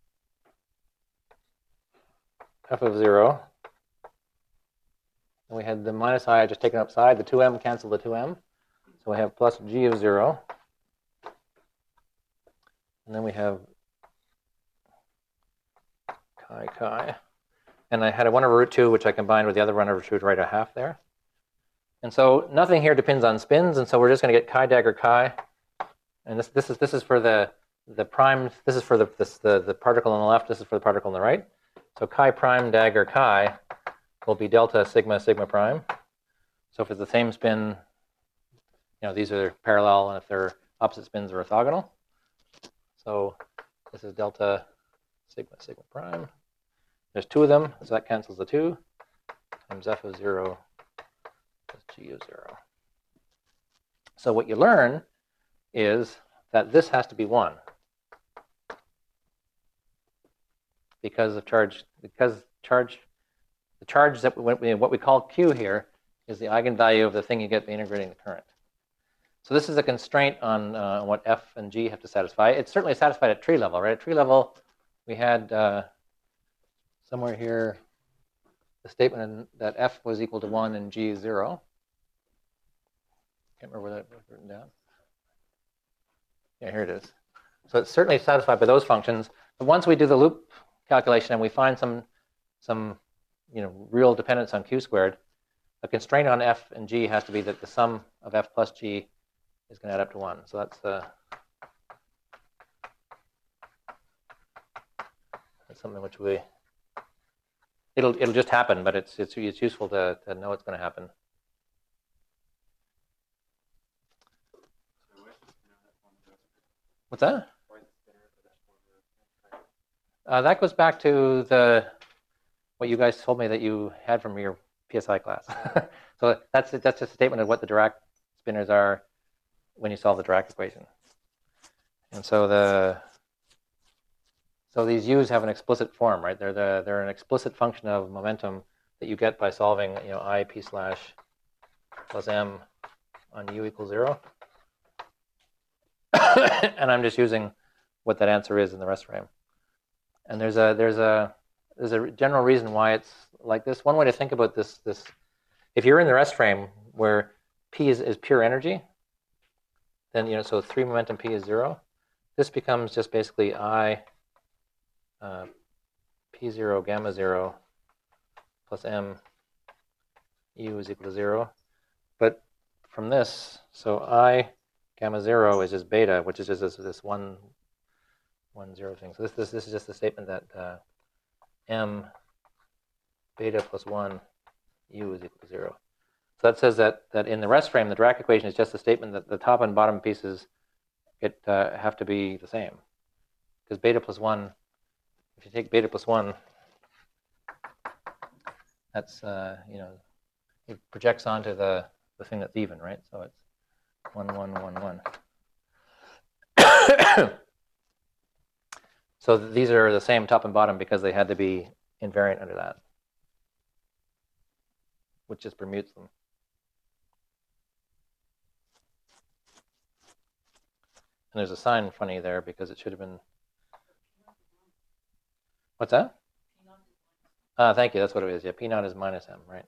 f of zero. And we had the minus I just taken upside. The two m cancel the two m. So we have plus g of zero. And then we have chi chi. And I had a one over root two, which I combined with the other one over two to write a half there. And so nothing here depends on spins. And so we're just going to get chi dagger chi. And this, this, is, this is for the, the prime. This is for the, this, the, the particle on the left. This is for the particle on the right. So chi prime dagger chi will be delta sigma sigma prime. So if it's the same spin, you know, these are parallel, and if they're opposite spins, they're orthogonal. So this is delta sigma sigma prime. There's two of them, so that cancels the two, times f of zero plus g of zero. So what you learn is that this has to be one. Because of charge, because charge, the charge that we, what we call Q here is the eigenvalue of the thing you get by integrating the current. So this is a constraint on uh, what F and G have to satisfy. It's certainly satisfied at tree level, right? At tree level, we had uh, somewhere here the statement that F was equal to one and G is zero. Can't remember where that was written down. Yeah, here it is. So it's certainly satisfied by those functions. But once we do the loop calculation and we find some, some you know, real dependence on Q squared, a constraint on F and G has to be that the sum of F plus G is going to add up to one. So that's the that's something which we it'll it'll just happen, but it's it's it's useful to to know it's going to happen. What's that? Uh, that goes back to the what you guys told me that you had from your P S I class. So that's that's just a statement of what the Dirac spinors are when you solve the Dirac equation. And so the so these U's have an explicit form, right? They're the they're an explicit function of momentum that you get by solving, you know, I p slash plus m on U equals zero. And I'm just using what that answer is in the rest frame. And there's a there's a there's a general reason why it's like this. One way to think about this this if you're in the rest frame where P is, is pure energy, then you know so three momentum P is zero. This becomes just basically I uh, P zero gamma zero plus m U is equal to zero. But from this, so I gamma zero is just beta, which is just this, this one one zero thing. So this this this is just a statement that uh, m beta plus one U is equal to zero. So that says that that in the rest frame, the Dirac equation is just a statement that the top and bottom pieces it uh, have to be the same, because beta plus one, if you take beta plus one, that's uh, you know it projects onto the the thing that's even, right? So it's one one one one. So these are the same top and bottom because they had to be invariant under that, which just permutes them. And there's a sign funny there because it should have been. What's that? Ah, thank you. That's what it is. Yeah, P naught is minus M, right?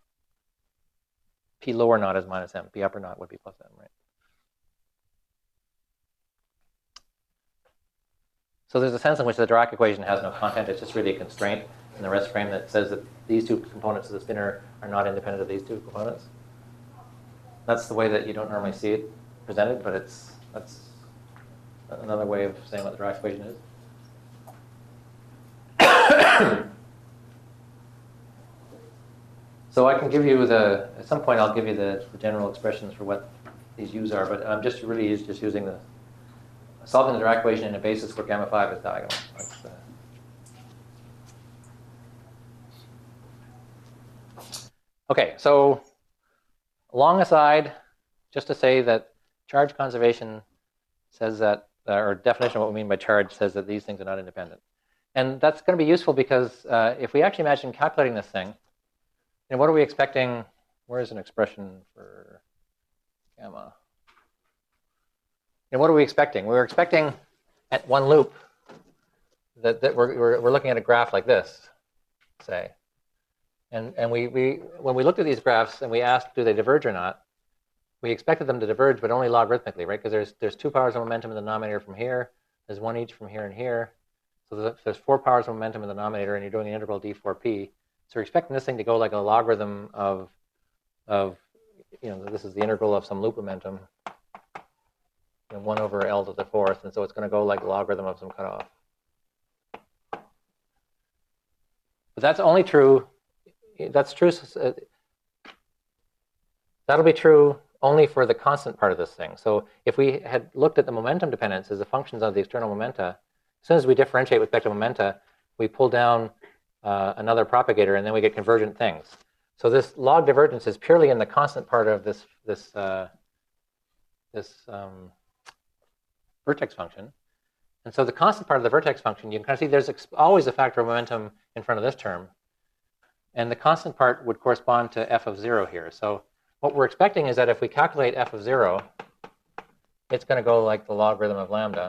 P lower naught is minus M. P upper naught would be plus M, right? So there's a sense in which the Dirac equation has no content. It's just really a constraint in the rest frame that says that these two components of the spinner are not independent of these two components. That's the way that you don't normally see it presented, but it's that's another way of saying what the Dirac equation is. So I can give you the, at some point I'll give you the, the general expressions for what these U's are, but I'm just really just using the, solving the Dirac equation in a basis where gamma five is diagonal. That's, uh... Okay, so long aside, just to say that charge conservation says that, uh, or definition of what we mean by charge says that these things are not independent. And that's going to be useful because uh, if we actually imagine calculating this thing, and what are we expecting? Where is an expression for gamma? And what are we expecting? We're expecting at one loop that, that we're, we're, we're looking at a graph like this, say. And, and we, we, when we looked at these graphs and we asked, do they diverge or not, we expected them to diverge, but only logarithmically, right? Because there's, there's two powers of momentum in the denominator from here. There's one each from here and here. So there's four powers of momentum in the denominator, and you're doing the integral d four p. So we're expecting this thing to go like a logarithm of, of, you know, this is the integral of some loop momentum, you know, one over L to the fourth, and so it's going to go like a logarithm of some cutoff. But that's only true, that's true, uh, that'll be true only for the constant part of this thing. So if we had looked at the momentum dependence as the functions of the external momenta, as soon as we differentiate with respect to momenta, we pull down Uh, another propagator, and then we get convergent things. So this log divergence is purely in the constant part of this this uh, this um, vertex function. And so the constant part of the vertex function, you can kind of see there's always a factor of momentum in front of this term, and the constant part would correspond to f of zero here. So what we're expecting is that if we calculate f of zero, it's going to go like the logarithm of lambda.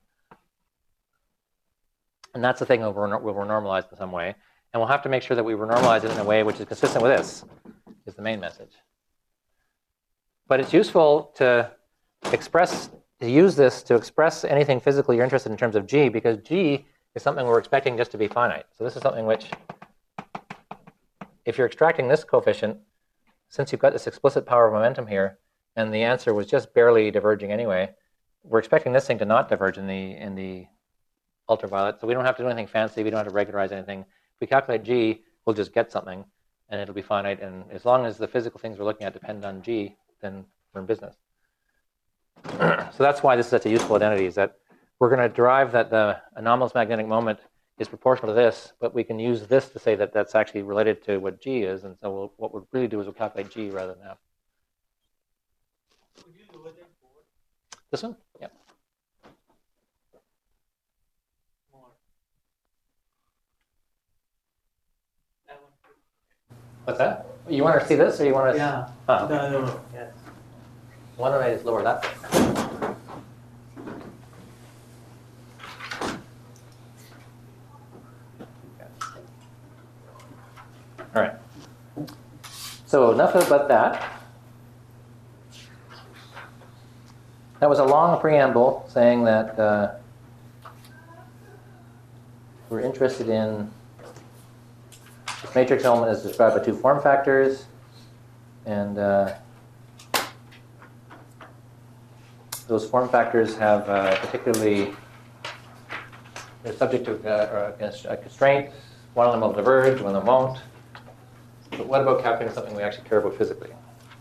And that's the thing that we'll, we'll normalize in some way. And we'll have to make sure that we normalize it in a way which is consistent with this, is the main message. But it's useful to express, to use this to express anything physically you're interested in terms of G, because G is something we're expecting just to be finite. So this is something which, if you're extracting this coefficient, since you've got this explicit power of momentum here, and the answer was just barely diverging anyway, we're expecting this thing to not diverge in the, in the ultraviolet, so we don't have to do anything fancy. We don't have to regularize anything. If we calculate G, we'll just get something, and it'll be finite. And as long as the physical things we're looking at depend on G, then we're in business. So that's why this is such a useful identity, is that we're going to derive that the anomalous magnetic moment is proportional to this, but we can use this to say that that's actually related to what G is. And so we'll, what we'll really do is we'll calculate G rather than F. Could you lower that forward This one? Yeah. more? That one too. What's that? You want to see this, or you want to? Yeah. Oh, okay. No, no, no. Yes. Why don't I just lower that? All right. So enough about that. That was a long preamble saying that uh, we're interested in this matrix element is described by two form factors, and uh, those form factors have uh, particularly, they're subject to uh, a constraint. One of them will diverge, one of them won't. But what about calculating something we actually care about physically?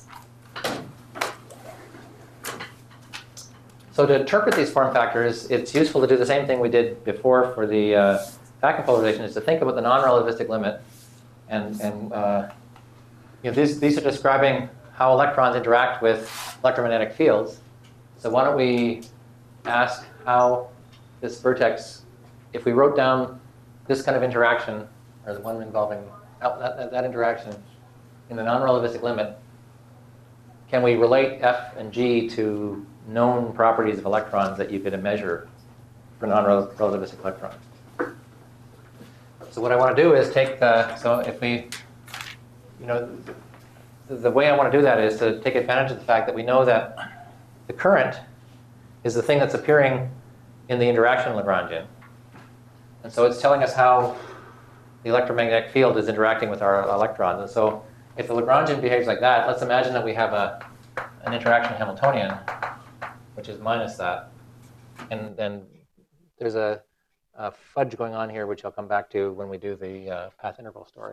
So to interpret these form factors, it's useful to do the same thing we did before for the uh, vacuum polarization, is to think about the non-relativistic limit. And, and uh, you know, these, these are describing how electrons interact with electromagnetic fields. So why don't we ask how this vertex, if we wrote down this kind of interaction, or the one involving that, that, that interaction in the non-relativistic limit, can we relate F and G to known properties of electrons that you could measure for non-relativistic electrons? So what I want to do is take the, so if we, you know, the, the way I want to do that is to take advantage of the fact that we know that the current is the thing that's appearing in the interaction Lagrangian. And so it's telling us how the electromagnetic field is interacting with our electrons. And so if the Lagrangian behaves like that, let's imagine that we have a, an interaction Hamiltonian, which is minus that. And then there's a, a fudge going on here, which I'll come back to when we do the uh, path integral story.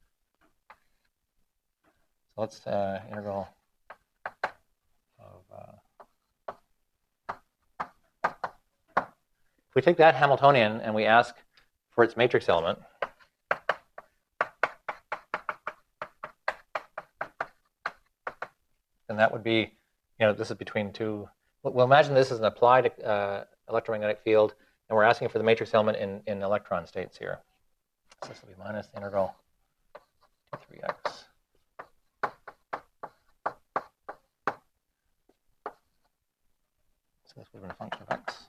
So let's uh, integral of... Uh, if we take that Hamiltonian and we ask for its matrix element, then that would be, you know, this is between two. Well, imagine this is an applied uh, electromagnetic field, and we're asking for the matrix element in, in electron states here. So this will be minus the integral to three x. So this would have been a function of x.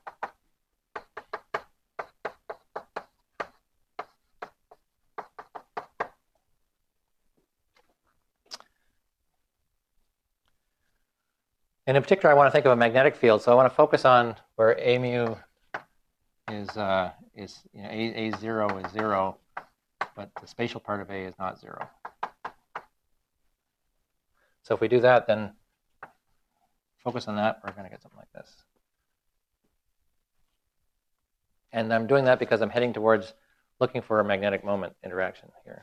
And in particular, I want to think of a magnetic field. So I want to focus on where A mu is, uh, is you know, A, A zero is zero, but the spatial part of A is not zero. So if we do that, then focus on that, we're going to get something like this. And I'm doing that because I'm heading towards looking for a magnetic moment interaction here.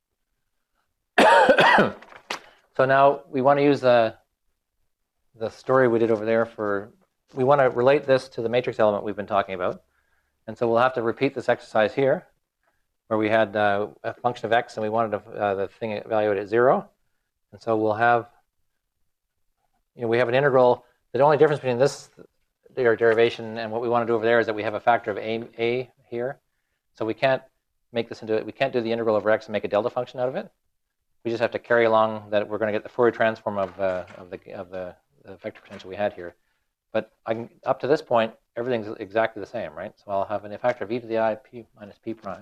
So now we want to use the the story we did over there for, we want to relate this to the matrix element we've been talking about. And so we'll have to repeat this exercise here, where we had uh, a function of x and we wanted to, uh, the thing evaluated at zero. And so we'll have, you know, we have an integral. The only difference between this derivation and what we want to do over there is that we have a factor of a, a here. So we can't make this into it. We can't do the integral over x and make a delta function out of it. We just have to carry along that we're going to get the Fourier transform of, uh, of the, of the the vector potential we had here. But I can, up to this point, everything's exactly the same, right? So I'll have a factor of e to the I p minus p prime.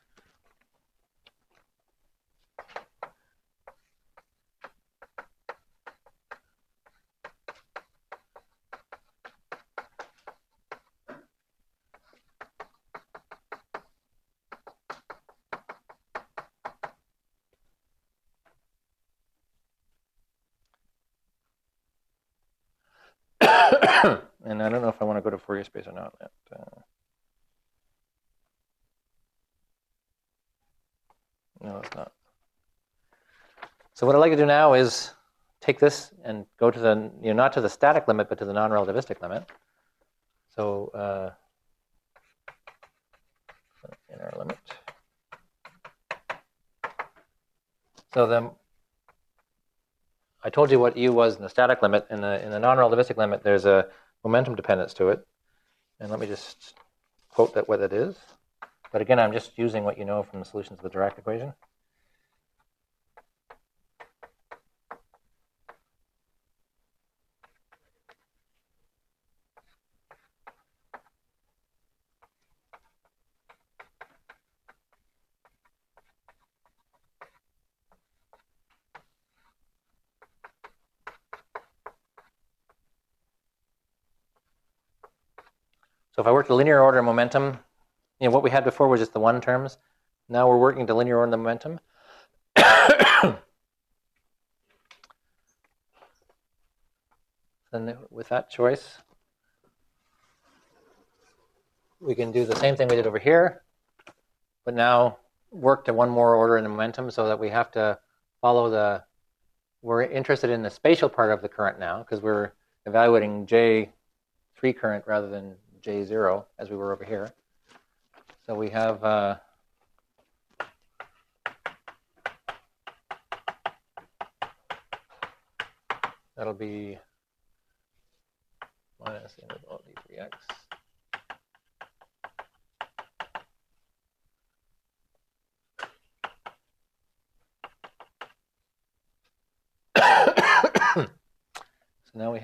And I don't know if I want to go to Fourier space or not yet. Uh, no, it's not. So what I'd like to do now is take this and go to the, you know, not to the static limit, but to the non-relativistic limit. So uh, in our limit. So then I told you what u was in the static limit. In the in the non-relativistic limit, there's a momentum dependence to it. And let me just quote that what it is. But again, I'm just using what you know from the solutions of the Dirac equation. So if I work the linear order momentum, you know, what we had before was just the one terms. Now we're working to linear order the momentum. Then with that choice, we can do the same thing we did over here, but now work to one more order in the momentum so that we have to follow the, we're interested in the spatial part of the current now because we're evaluating J three current rather than J zero as we were over here. So we have uh, that'll be minus the integral d three x.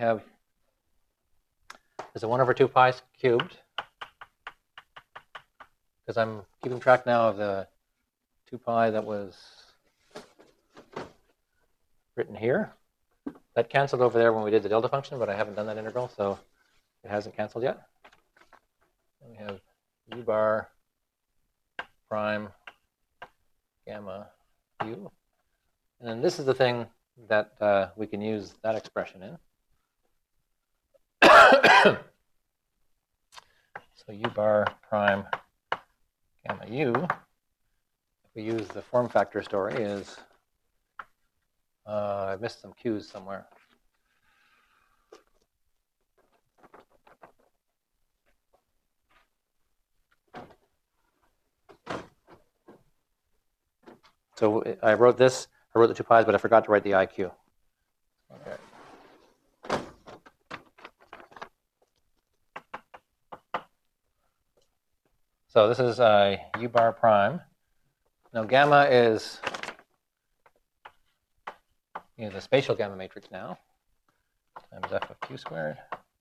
have, there's a one over two pi cubed, because I'm keeping track now of the two pi that was written here. That canceled over there when we did the delta function, but I haven't done that integral, so it hasn't canceled yet. And we have u bar prime gamma u. And then this is the thing that uh, we can use that expression in. So u bar prime gamma u, if we use the form factor story, is, uh, I missed some q's somewhere. So I wrote this, I wrote the two pi's, but I forgot to write the I Q. Okay. So this is uh, u bar prime. Now gamma is, you know, the spatial gamma matrix now, times f of q squared.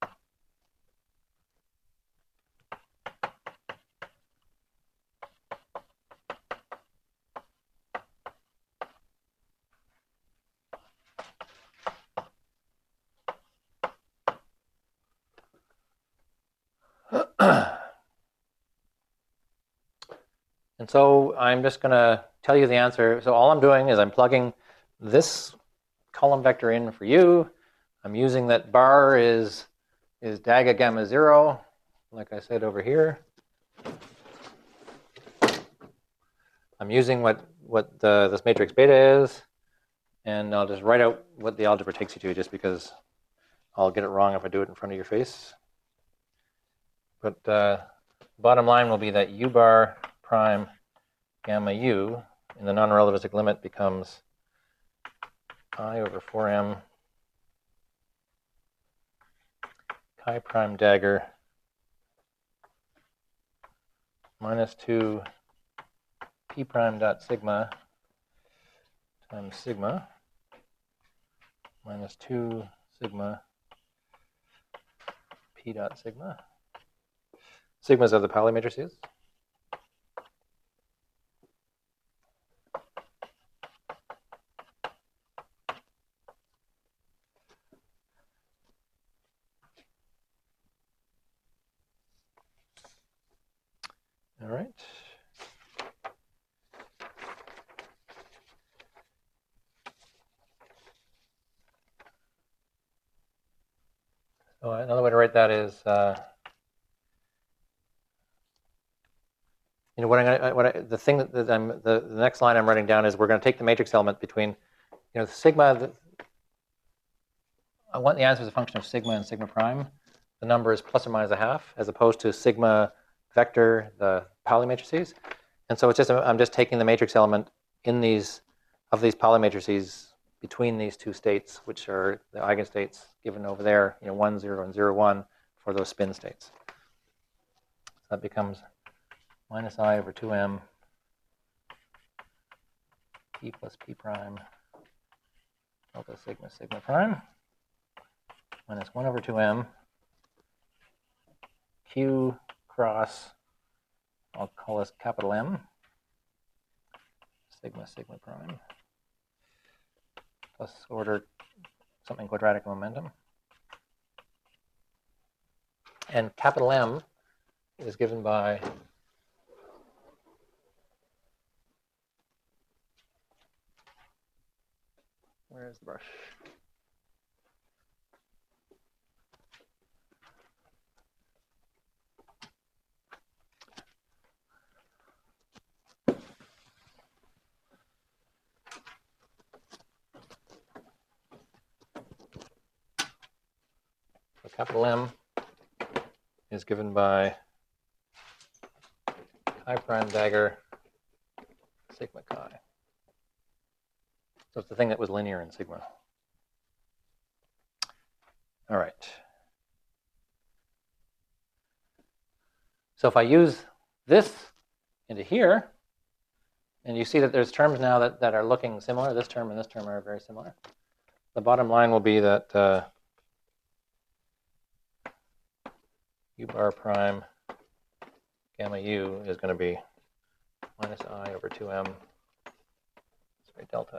And so I'm just going to tell you the answer. So all I'm doing is I'm plugging this column vector in for u. I'm using that bar is, is daga gamma zero, like I said over here. I'm using what, what the, this matrix beta is, and I'll just write out what the algebra takes you to, just because I'll get it wrong if I do it in front of your face. But uh, bottom line will be that u bar prime gamma u in the non-relativistic limit becomes I over four m chi prime dagger minus two p prime dot sigma times sigma minus two sigma p dot sigma. Sigmas are the Pauli matrices. All right. So another way to write that is, uh, you know, what I'm gonna, what I, the thing that, that I'm, the, the next line I'm writing down is we're going to take the matrix element between, you know, the sigma. The, I want the answer as a function of sigma and sigma prime. The number is plus or minus a half, as opposed to sigma vector, the Pauli matrices. And so it's just, I'm just taking the matrix element in these, of these Pauli matrices between these two states, which are the eigenstates given over there, you know, one, zero, and zero, one for those spin states. So that becomes minus I over two m p plus p prime delta sigma sigma prime minus one over two m q cross, I'll call this capital M, sigma sigma prime, plus order something quadratic momentum. And capital M is given by where's the brush? So capital M is given by chi prime dagger sigma chi. So it's the thing that was linear in sigma. All right. So if I use this into here, and you see that there's terms now that, that are looking similar, this term and this term are very similar. The bottom line will be that uh, u bar prime gamma u is going to be minus I over two m, sorry, delta.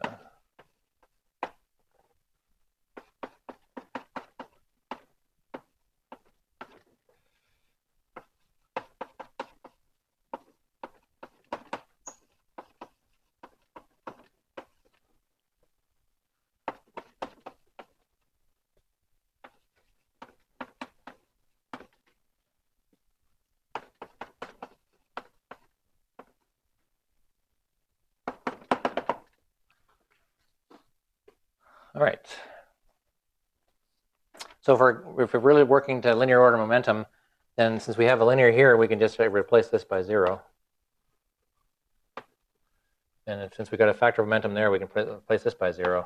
All right. So if we're, if we're really working to linear order momentum, then since we have a linear here, we can just replace this by zero. And since we got a factor of momentum there, we can replace this by zero.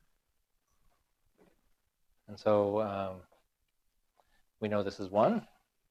And so um, we know this is one.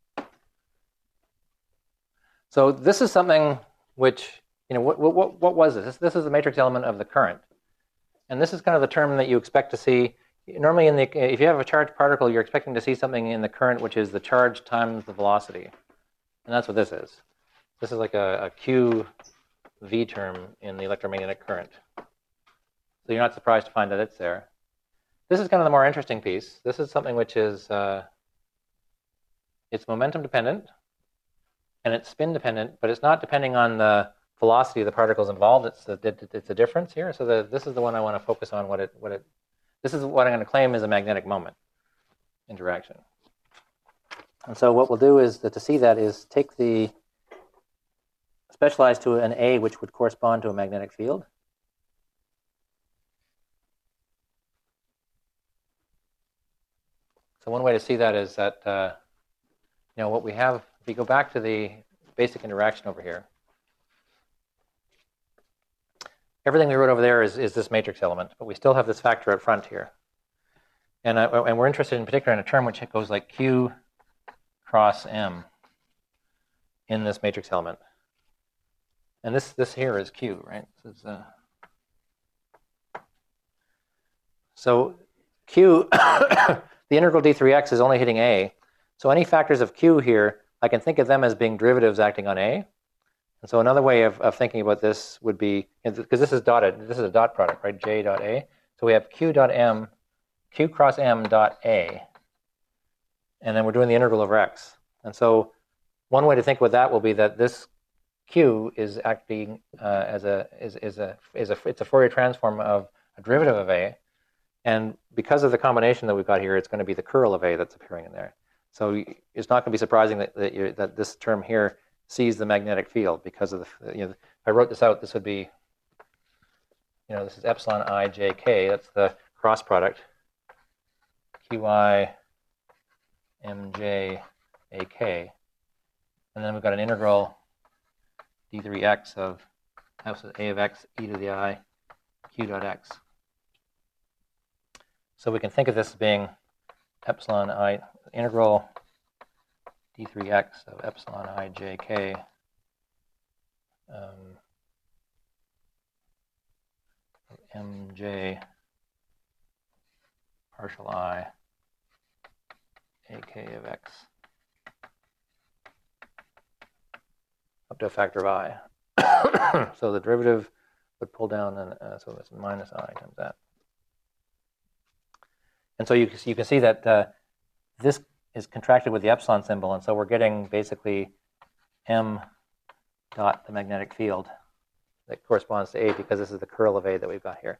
So this is something which, you know, what, what, what was this? this? This is the matrix element of the current. And this is kind of the term that you expect to see. Normally, in the, if you have a charged particle, you're expecting to see something in the current, which is the charge times the velocity. And that's what this is. This is like a, a Q V term in the electromagnetic current. So you're not surprised to find that it's there. This is kind of the more interesting piece. This is something which is, uh, it's momentum dependent, and it's spin dependent, but it's not depending on the velocity of the particles involved. It's the, it's a difference here. So the, this is the one I want to focus on. What it, what it, this is what I'm going to claim is a magnetic moment interaction. And so what we'll do is that to see that is take the specialize to an A, which would correspond to a magnetic field. So one way to see that is that uh, you know what we have. If you go back to the basic interaction over here. Everything we wrote over there is, is this matrix element, but we still have this factor up front here. And, uh, and we're interested in particular in a term which goes like Q cross M in this matrix element. And this, this here is Q, right? This is, uh... So Q, the integral d three x is only hitting A. So any factors of Q here, I can think of them as being derivatives acting on A. And so another way of, of thinking about this would be, because this is dotted, this is a dot product, right? J dot A. So we have Q dot M, Q cross M dot A. And then we're doing the integral over X. And so one way to think about that will be that this Q is acting uh, as a, is, is a, is a, it's a Fourier transform of a derivative of A. And because of the combination that we've got here, it's going to be the curl of A that's appearing in there. So it's not going to be surprising that, that, you're, that this term here sees the magnetic field because of the, you know, if I wrote this out, this would be, you know, this is epsilon I j k, that's the cross product, qi mj ak, and then we've got an integral d three x of a of x e to the I q dot x. So we can think of this as being epsilon I, integral d three x of epsilon I j k um, mj partial I ak of x up to a factor of I. So the derivative would pull down, and uh, so it's minus I times that. And so you, you can see that uh, this is contracted with the epsilon symbol, and so we're getting basically m dot the magnetic field that corresponds to A, because this is the curl of A that we've got here.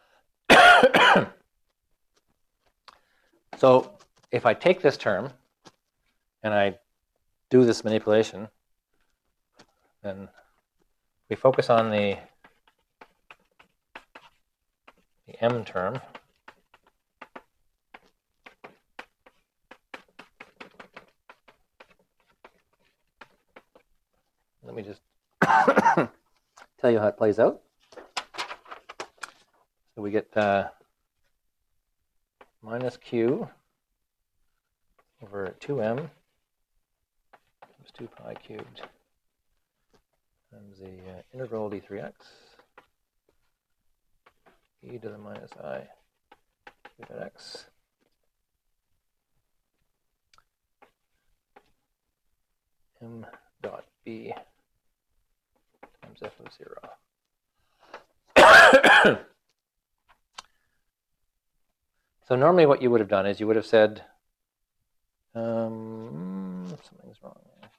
So if I take this term and I do this manipulation, then we focus on the, the m term. Let me just tell you how it plays out. So we get uh, minus q over two m times two pi cubed times the uh, integral d three x e to the minus I q dot x. m dot b times f of zero. So normally what you would have done is you would have said, um, something's wrong there.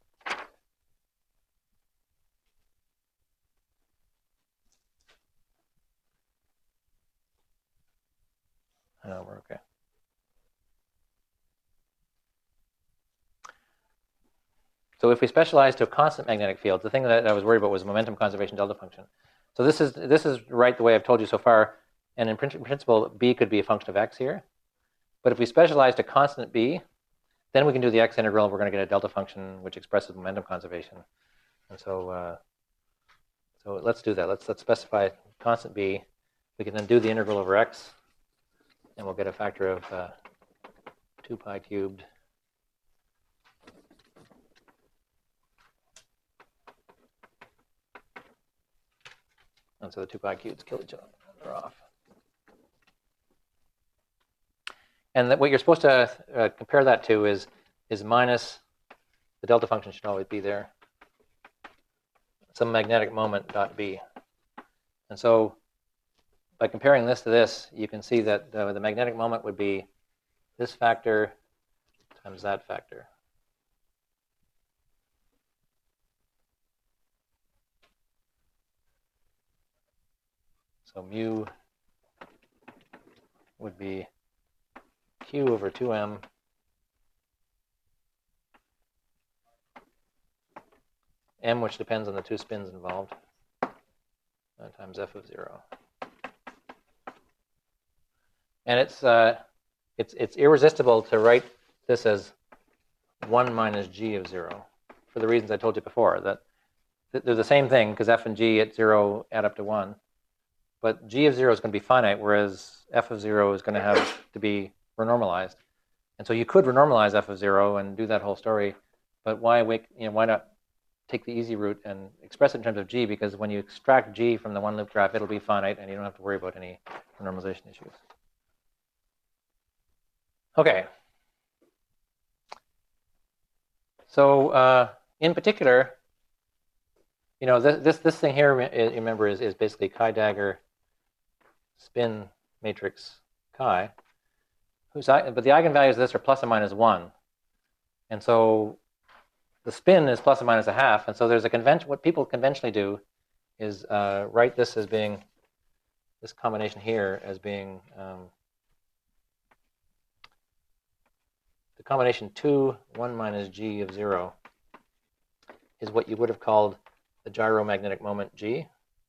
No, we're okay. So if we specialize to a constant magnetic field, the thing that I was worried about was momentum conservation delta function. So this is this is right the way I've told you so far. And in principle, b could be a function of x here. But if we specialize to constant b, then we can do the x integral, and we're going to get a delta function which expresses momentum conservation. And so, uh, so let's do that. Let's let's specify constant b. We can then do the integral over x, and we'll get a factor of uh, two pi cubed and so the two pi cubes kill each other off. And that what you're supposed to uh, compare that to is is minus the delta function should always be there. Some magnetic moment dot b. And so by comparing this to this, you can see that uh, the magnetic moment would be this factor times that factor. So mu would be q over two m m, which depends on the two spins involved, uh, times f of zero. And it's uh, it's it's irresistible to write this as one minus g of zero for the reasons I told you before. That th they're the same thing because f and g at zero add up to one, but g of zero is going to be finite, whereas f of zero is going to have to be renormalized. And so you could renormalize f of zero and do that whole story, but why wake, you know, why not take the easy route and express it in terms of g? Because when you extract g from the one loop graph, it'll be finite, and you don't have to worry about any renormalization issues. Okay. So uh, in particular, you know, this this, this thing here, you remember, is, is basically chi-dagger spin matrix chi. Whose, but the eigenvalues of this are plus or minus one. And so the spin is plus or minus a half. And so there's a convention. What people conventionally do is uh, write this as being, this combination here as being um, the combination two, one minus g of zero is what you would have called the gyromagnetic moment g.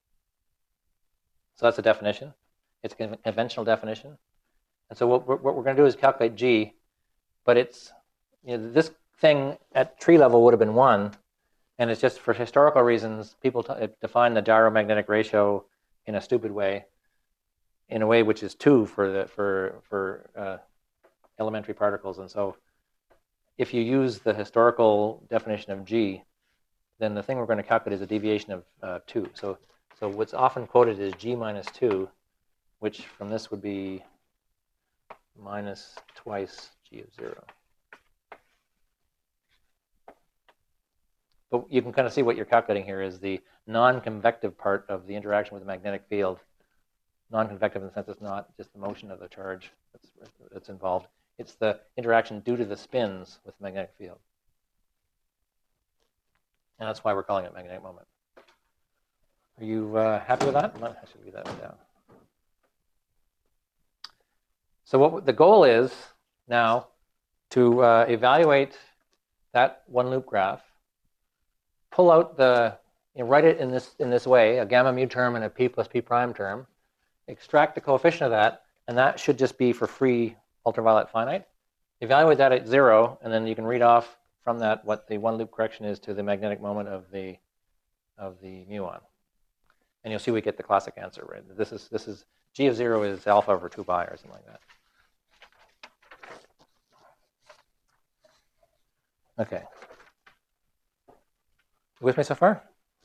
So that's a definition. It's a conventional definition. And so what we're, what we're going to do is calculate g, but it's, you know, this thing at tree level would have been one, and it's just for historical reasons, people t define the gyromagnetic ratio in a stupid way, in a way which is two for the for for uh, elementary particles. And so if you use the historical definition of g, then the thing we're going to calculate is a deviation of uh, two. So so what's often quoted is g minus two, which from this would be minus twice g of zero. But you can kind of see what you're calculating here is the non-convective part of the interaction with the magnetic field. Non-convective in the sense it's not just the motion of the charge that's, that's involved. It's the interaction due to the spins with the magnetic field. And that's why we're calling it magnetic moment. Are you uh, happy with that? I should get that one down. So what the goal is now to uh, evaluate that one loop graph, pull out the, you know, write it in this in this way, a gamma mu term and a p plus p prime term, extract the coefficient of that, and that should just be for free ultraviolet finite. Evaluate that at zero, and then you can read off from that what the one loop correction is to the magnetic moment of the of the muon. And you'll see we get the classic answer, right? This is this is g of zero is alpha over two pi or something like that. Okay. With me so far?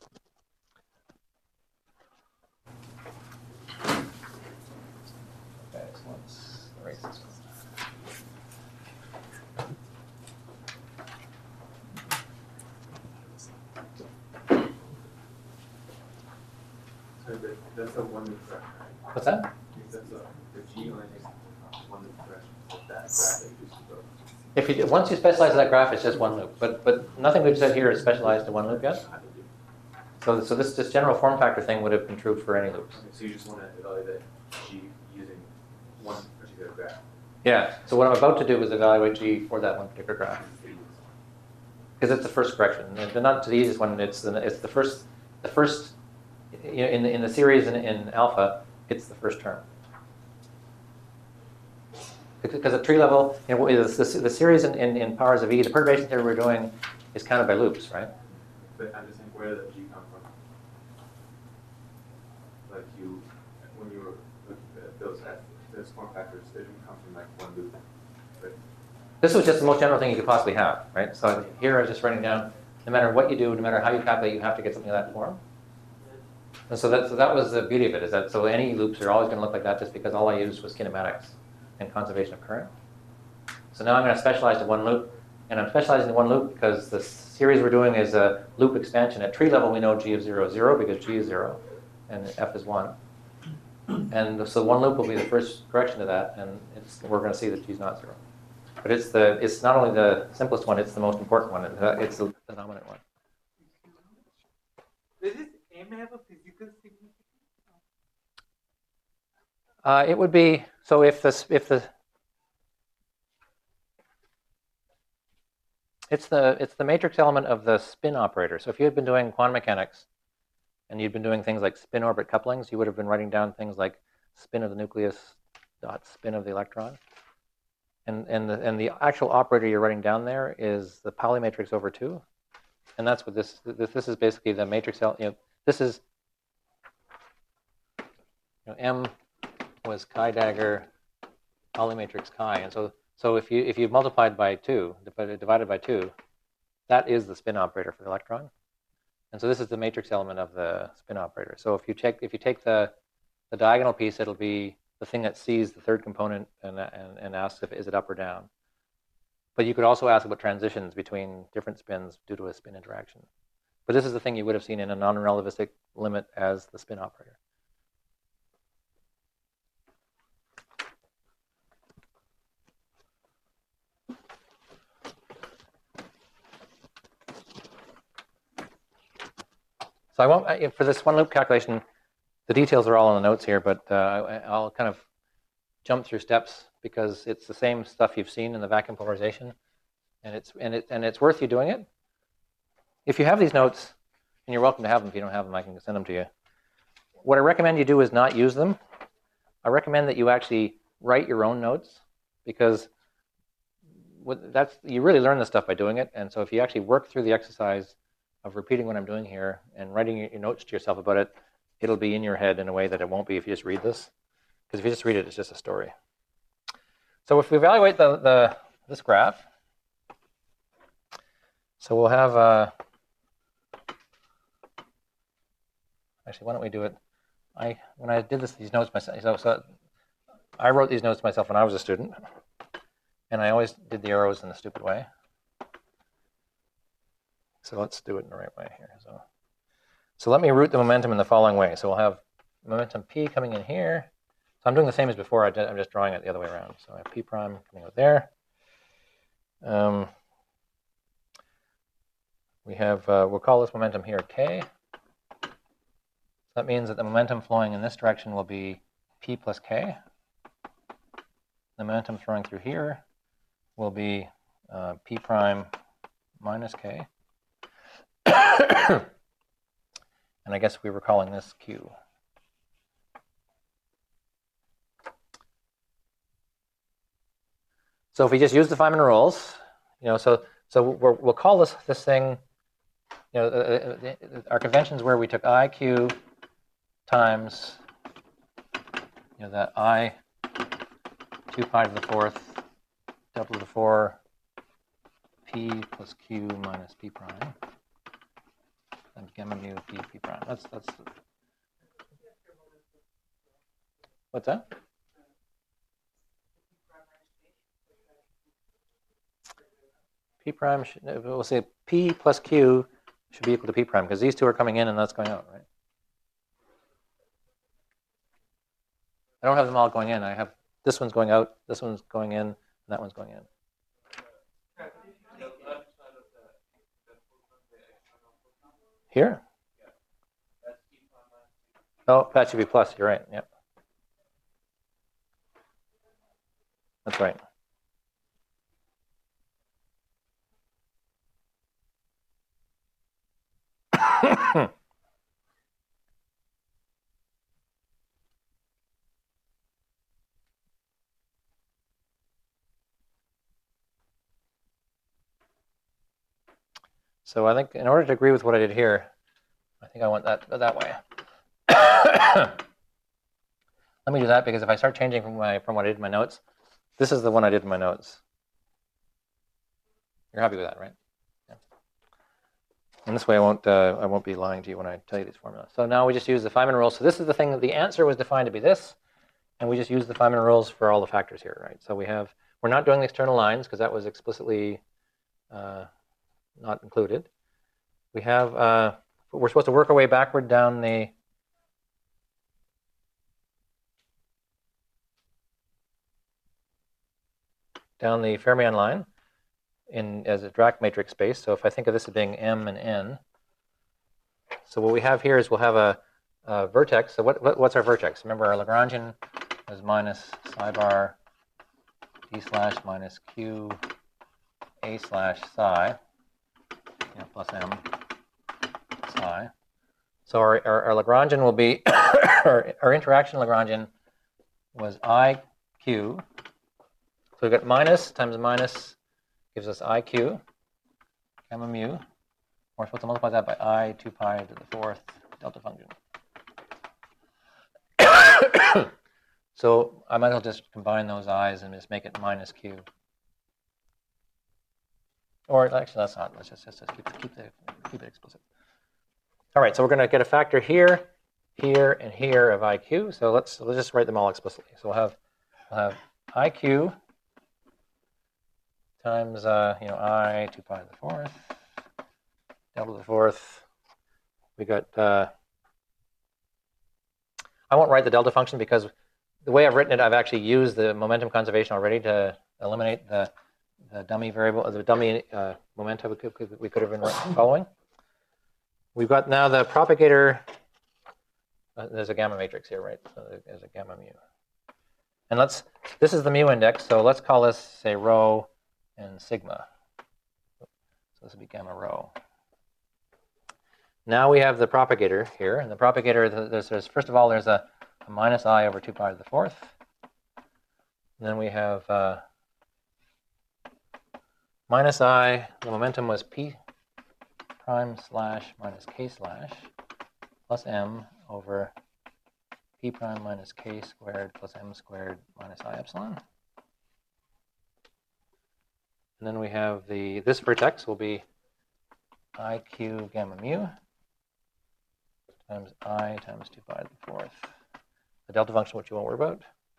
Okay, so let's erase this one. So that, that's a one loop direction, right? What's that? That's a, the G only takes one loop direction, so that graph that you just wrote. If you, once you specialize that graph, it's just one loop. But but nothing we've said here is specialized to one loop yet. So so this this general form factor thing would have been true for any loops. Okay, so you just want to evaluate that G using one particular graph. Yeah. So what I'm about to do is evaluate G for that one particular graph, because it's the first correction. They're not the easiest one. It's the it's the first the first you know in the, in the series in, in alpha, it's the first term. Because at tree level, you know, the, the, the series in, in, in powers of e, the perturbation theory we're doing is counted by loops, right? But I'm just saying, where did that G come from? Like you, when you were looking at those those form factors, they didn't come from like one loop, right? This was just the most general thing you could possibly have, right? So here I was just writing down, no matter what you do, no matter how you calculate, you have to get something of that form. And so that, so that was the beauty of it, is that so any loops are always going to look like that just because all I used was kinematics and conservation of current. So now I'm going to specialize to one loop, and I'm specializing to one loop because the series we're doing is a loop expansion. At tree level, we know G of zero is zero because G is zero, and F is one. And so one loop will be the first correction to that, and it's, we're going to see that G is not zero. But it's the it's not only the simplest one; it's the most important one. It's the, the dominant one. Does this M have a physical significance? Uh, it would be so if this if the it's the it's the matrix element of the spin operator. So if you had been doing quantum mechanics and you'd been doing things like spin orbit couplings, you would have been writing down things like spin of the nucleus dot spin of the electron. And and the and the actual operator you're writing down there is the Pauli matrix over two. And that's what this this, this is basically the matrix element. You know, this is you know, M was chi dagger Pauli matrix chi, and so so if you if you multiplied by two, divided by two, that is the spin operator for the electron, and so this is the matrix element of the spin operator. So if you take if you take the the diagonal piece, it'll be the thing that sees the third component and and, and asks if is it up or down. But you could also ask about transitions between different spins due to a spin interaction. But this is the thing you would have seen in a non-relativistic limit as the spin operator. So I won't, for this one loop calculation, the details are all in the notes here, but uh, I'll kind of jump through steps because it's the same stuff you've seen in the vacuum polarization, and it's and it and it's worth you doing it. If you have these notes, and you're welcome to have them. If you don't have them, I can send them to you. What I recommend you do is not use them. I recommend that you actually write your own notes, because what, that's you really learn this stuff by doing it. And so if you actually work through the exercise of repeating what I'm doing here and writing your notes to yourself about it, it'll be in your head in a way that it won't be if you just read this. Because if you just read it, it's just a story. So if we evaluate the, the this graph, so we'll have, uh, actually, why don't we do it? I when I did this, these notes myself, so, so I wrote these notes myself when I was a student, and I always did the arrows in a stupid way. So let's do it in the right way here. So, so let me root the momentum in the following way. So we'll have momentum P coming in here. So I'm doing the same as before. I did, I'm just drawing it the other way around. So I have P prime coming out there. Um, we have, uh, we'll call this momentum here K. So that means that the momentum flowing in this direction will be P plus K. The momentum flowing through here will be uh, P prime minus K. And I guess we were calling this Q. So if we just use the Feynman rules, you know, so so we're, we'll call this this thing, you know, uh, uh, our conventions where we took I Q times, you know, that I two pi to the fourth, double to the four, P plus Q minus P prime. And gamma mu p p prime. That's that's. What's that? P prime. Should, we'll say P plus Q should be equal to P prime because these two are coming in and that's going out, right? I don't have them all going in. I have this one's going out, this one's going in, and that one's going in. Here? Oh, that should be plus. You're right. Yep. That's right. So I think in order to agree with what I did here, I think I want that that way. Let me do that, because if I start changing from my from what I did in my notes, this is the one I did in my notes. You're happy with that, right? Yeah. And this way I won't uh, I won't be lying to you when I tell you these formulas. So now we just use the Feynman rules. So this is the thing that the answer was defined to be this, and we just use the Feynman rules for all the factors here, right? So we have, we're not doing the external lines because that was explicitly uh, not included. We have, uh, we're supposed to work our way backward down the down the fermion line in as a Dirac matrix space. So if I think of this as being M and N, so what we have here is we'll have a, a vertex. So what, what what's our vertex? Remember, our Lagrangian is minus psi bar d slash minus q a slash psi, you know, plus m psi. So our, our, our Lagrangian will be, our, our interaction Lagrangian was I Q. So we've got minus times minus gives us I Q, gamma mu. We're supposed to multiply that by I, two pi to the fourth delta function. So I might as well just combine those i's and just make it minus q. Or actually, that's not. Let's just, just, just keep, keep, the, keep it explicit. All right, so we're going to get a factor here, here, and here of I Q. So let's let's just write them all explicitly. So we'll have we'll have I Q times uh, you know I two pi to the fourth delta to the fourth. We got. Uh, I won't write the delta function because the way I've written it, I've actually used the momentum conservation already to eliminate the the dummy variable, the dummy uh, momenta we could, we could have been following. We've got now the propagator. Uh, there's a gamma matrix here, right? So there's a gamma mu. And let's, this is the mu index, so let's call this, say, rho and sigma. So this would be gamma rho. Now we have the propagator here, and the propagator, there's, there's first of all, there's a, a minus I over two pi to the fourth. And then we have uh, minus I, the momentum was p prime slash minus k slash plus m over p prime minus k squared plus m squared minus I epsilon. And then we have the, this vertex will be I q gamma mu times I times two pi to the fourth. The delta function, which you won't worry about.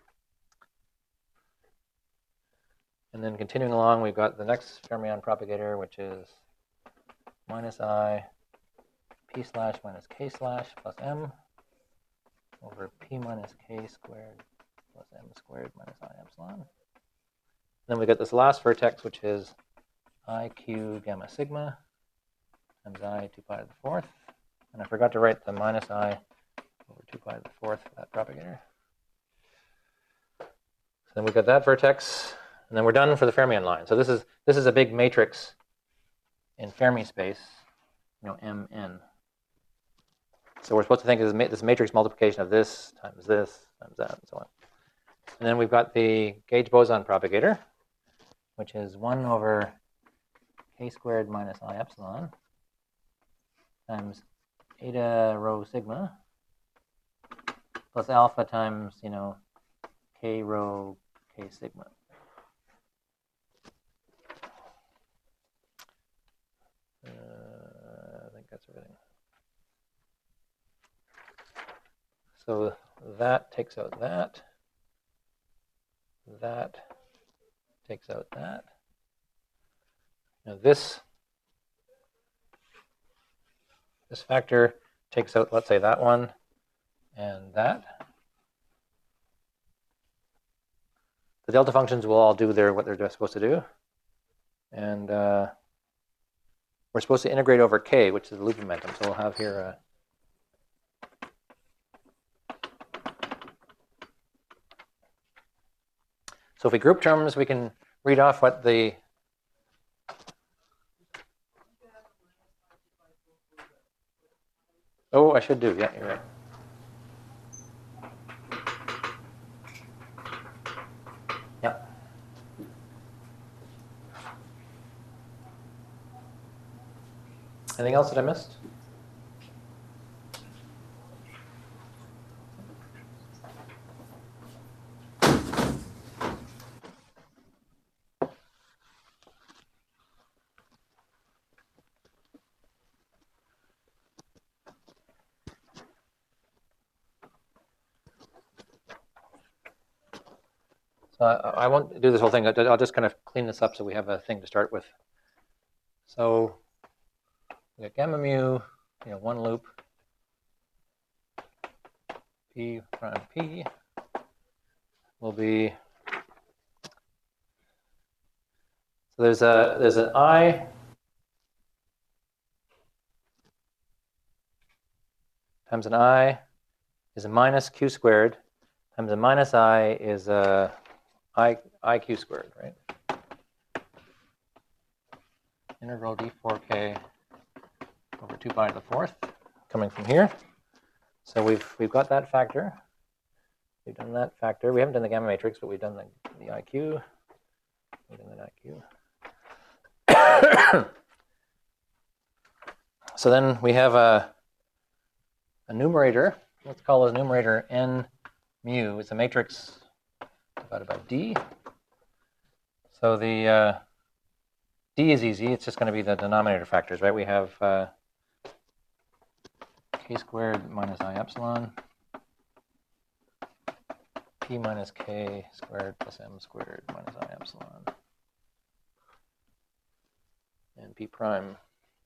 And then continuing along, we've got the next fermion propagator, which is minus I p slash minus k slash plus m over p minus k squared plus m squared minus I epsilon. Then we get this last vertex, which is I q gamma sigma times I two pi to the fourth. And I forgot to write the minus I over two pi to the fourth for that propagator. So then we got that vertex, and then we're done for the fermion line. So this is this is a big matrix in Fermi space, you know, M N. So we're supposed to think of this matrix multiplication of this times this times that and so on. And then we've got the gauge boson propagator, which is one over k squared minus I epsilon times eta rho sigma plus alpha times, you know, k rho k sigma. Uh, I think that's everything. So that takes out that. That takes out that. Now this this factor takes out, let's say, that one and that. the delta functions will all do their what they're supposed to do. And uh, we're supposed to integrate over k, which is the loop momentum. So we'll have here a so if we group terms, we can read off what the oh, I should do. Yeah, you're right. Yeah. Anything else that I missed? So I, I won't do this whole thing. I'll just kind of clean this up so we have a thing to start with. So we got gamma mu, you know, one loop, p prime p will be. So there's a there's an I times an I is a minus q squared times a minus I is a I, iq squared, right? Integral d four k over two pi to the fourth coming from here. So we've we've got that factor. We've done that factor. We haven't done the gamma matrix, but we've done the, the I Q. We've done the I Q. So then we have a, a numerator. Let's call this numerator n mu. It's a matrix divided by d. So the uh, d is easy. It's just going to be the denominator factors, right? We have uh, k squared minus I epsilon, p minus k squared plus m squared minus I epsilon, and p prime.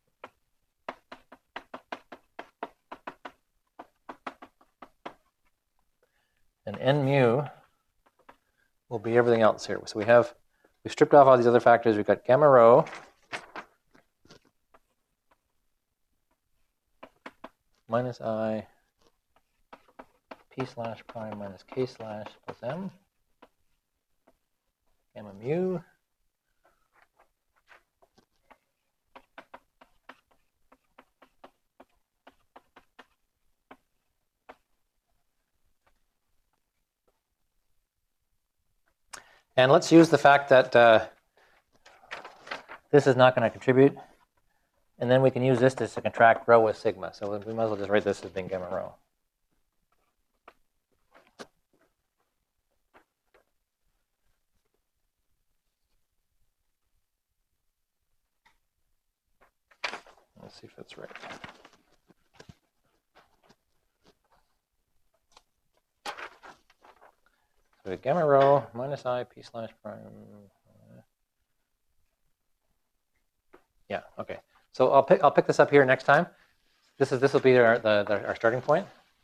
And n mu will be everything else here. So we have, we've stripped off all these other factors. We've got gamma rho minus I p slash prime minus k slash plus m, gamma mu and let's use the fact that uh, this is not going to contribute, and then we can use this to, to contract rho with sigma. So we might as well just write this as being gamma rho. Let's see if that's right. So gamma rho minus I p slash prime. Yeah. Okay. So I'll pick I'll pick this up here next time. This is this will be our the, the our starting point.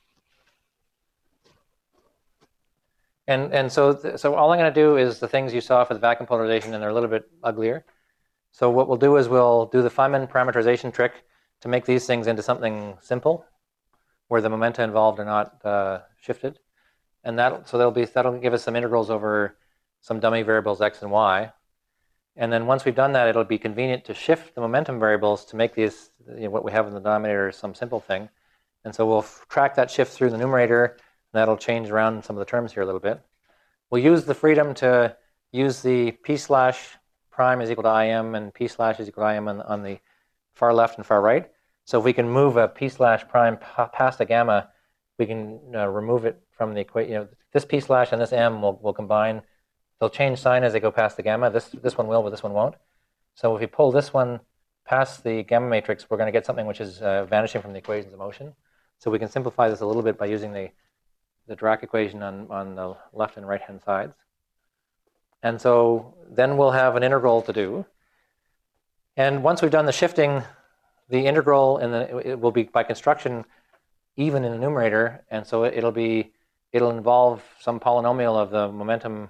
And and so th so all I'm going to do is the things you saw for the vacuum polarization, and they're a little bit uglier. So what we'll do is we'll do the Feynman parameterization trick to make these things into something simple, where the momenta involved are not uh, shifted. And that so there'll be that'll give us some integrals over some dummy variables x and y. And then once we've done that, it'll be convenient to shift the momentum variables to make these, you know, what we have in the denominator some simple thing. And so we'll track that shift through the numerator, and that'll change around some of the terms here a little bit. We'll use the freedom to use the p slash prime is equal to im and p slash is equal to im on, on the far left and far right. So if we can move a p slash prime past a gamma, we can uh, remove it from the equation. You know, this p slash and this m will, will combine. They'll change sign as they go past the gamma. This this one will, but this one won't. So if we pull this one past the gamma matrix, we're going to get something which is uh, vanishing from the equations of motion. So we can simplify this a little bit by using the the Dirac equation on on the left and right hand sides. And so then we'll have an integral to do. And once we've done the shifting, the integral and the it will be by construction even in the numerator, and so it'll be it'll involve some polynomial of the momentum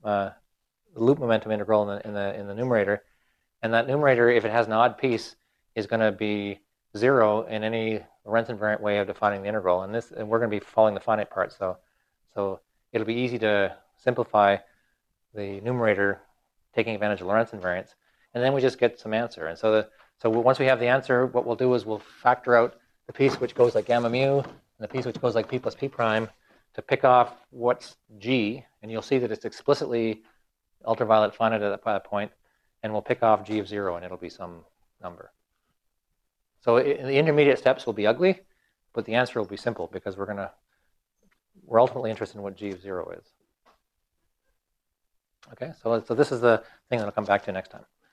uh, the loop momentum integral in the, in the in the numerator, and that numerator, if it has an odd piece, is going to be zero in any Lorentz invariant way of defining the integral. And this, and we're going to be following the finite part, so so it'll be easy to simplify the numerator, taking advantage of Lorentz invariance, and then we just get some answer. And so the so once we have the answer, what we'll do is we'll factor out the piece which goes like gamma mu and the piece which goes like p plus p prime to pick off what's G, and you'll see that it's explicitly ultraviolet finite at that point, and we'll pick off G of zero, and it'll be some number. So it, the intermediate steps will be ugly, but the answer will be simple because we're gonna we're ultimately interested in what G of zero is. Okay, so so this is the thing that I'll come back to next time.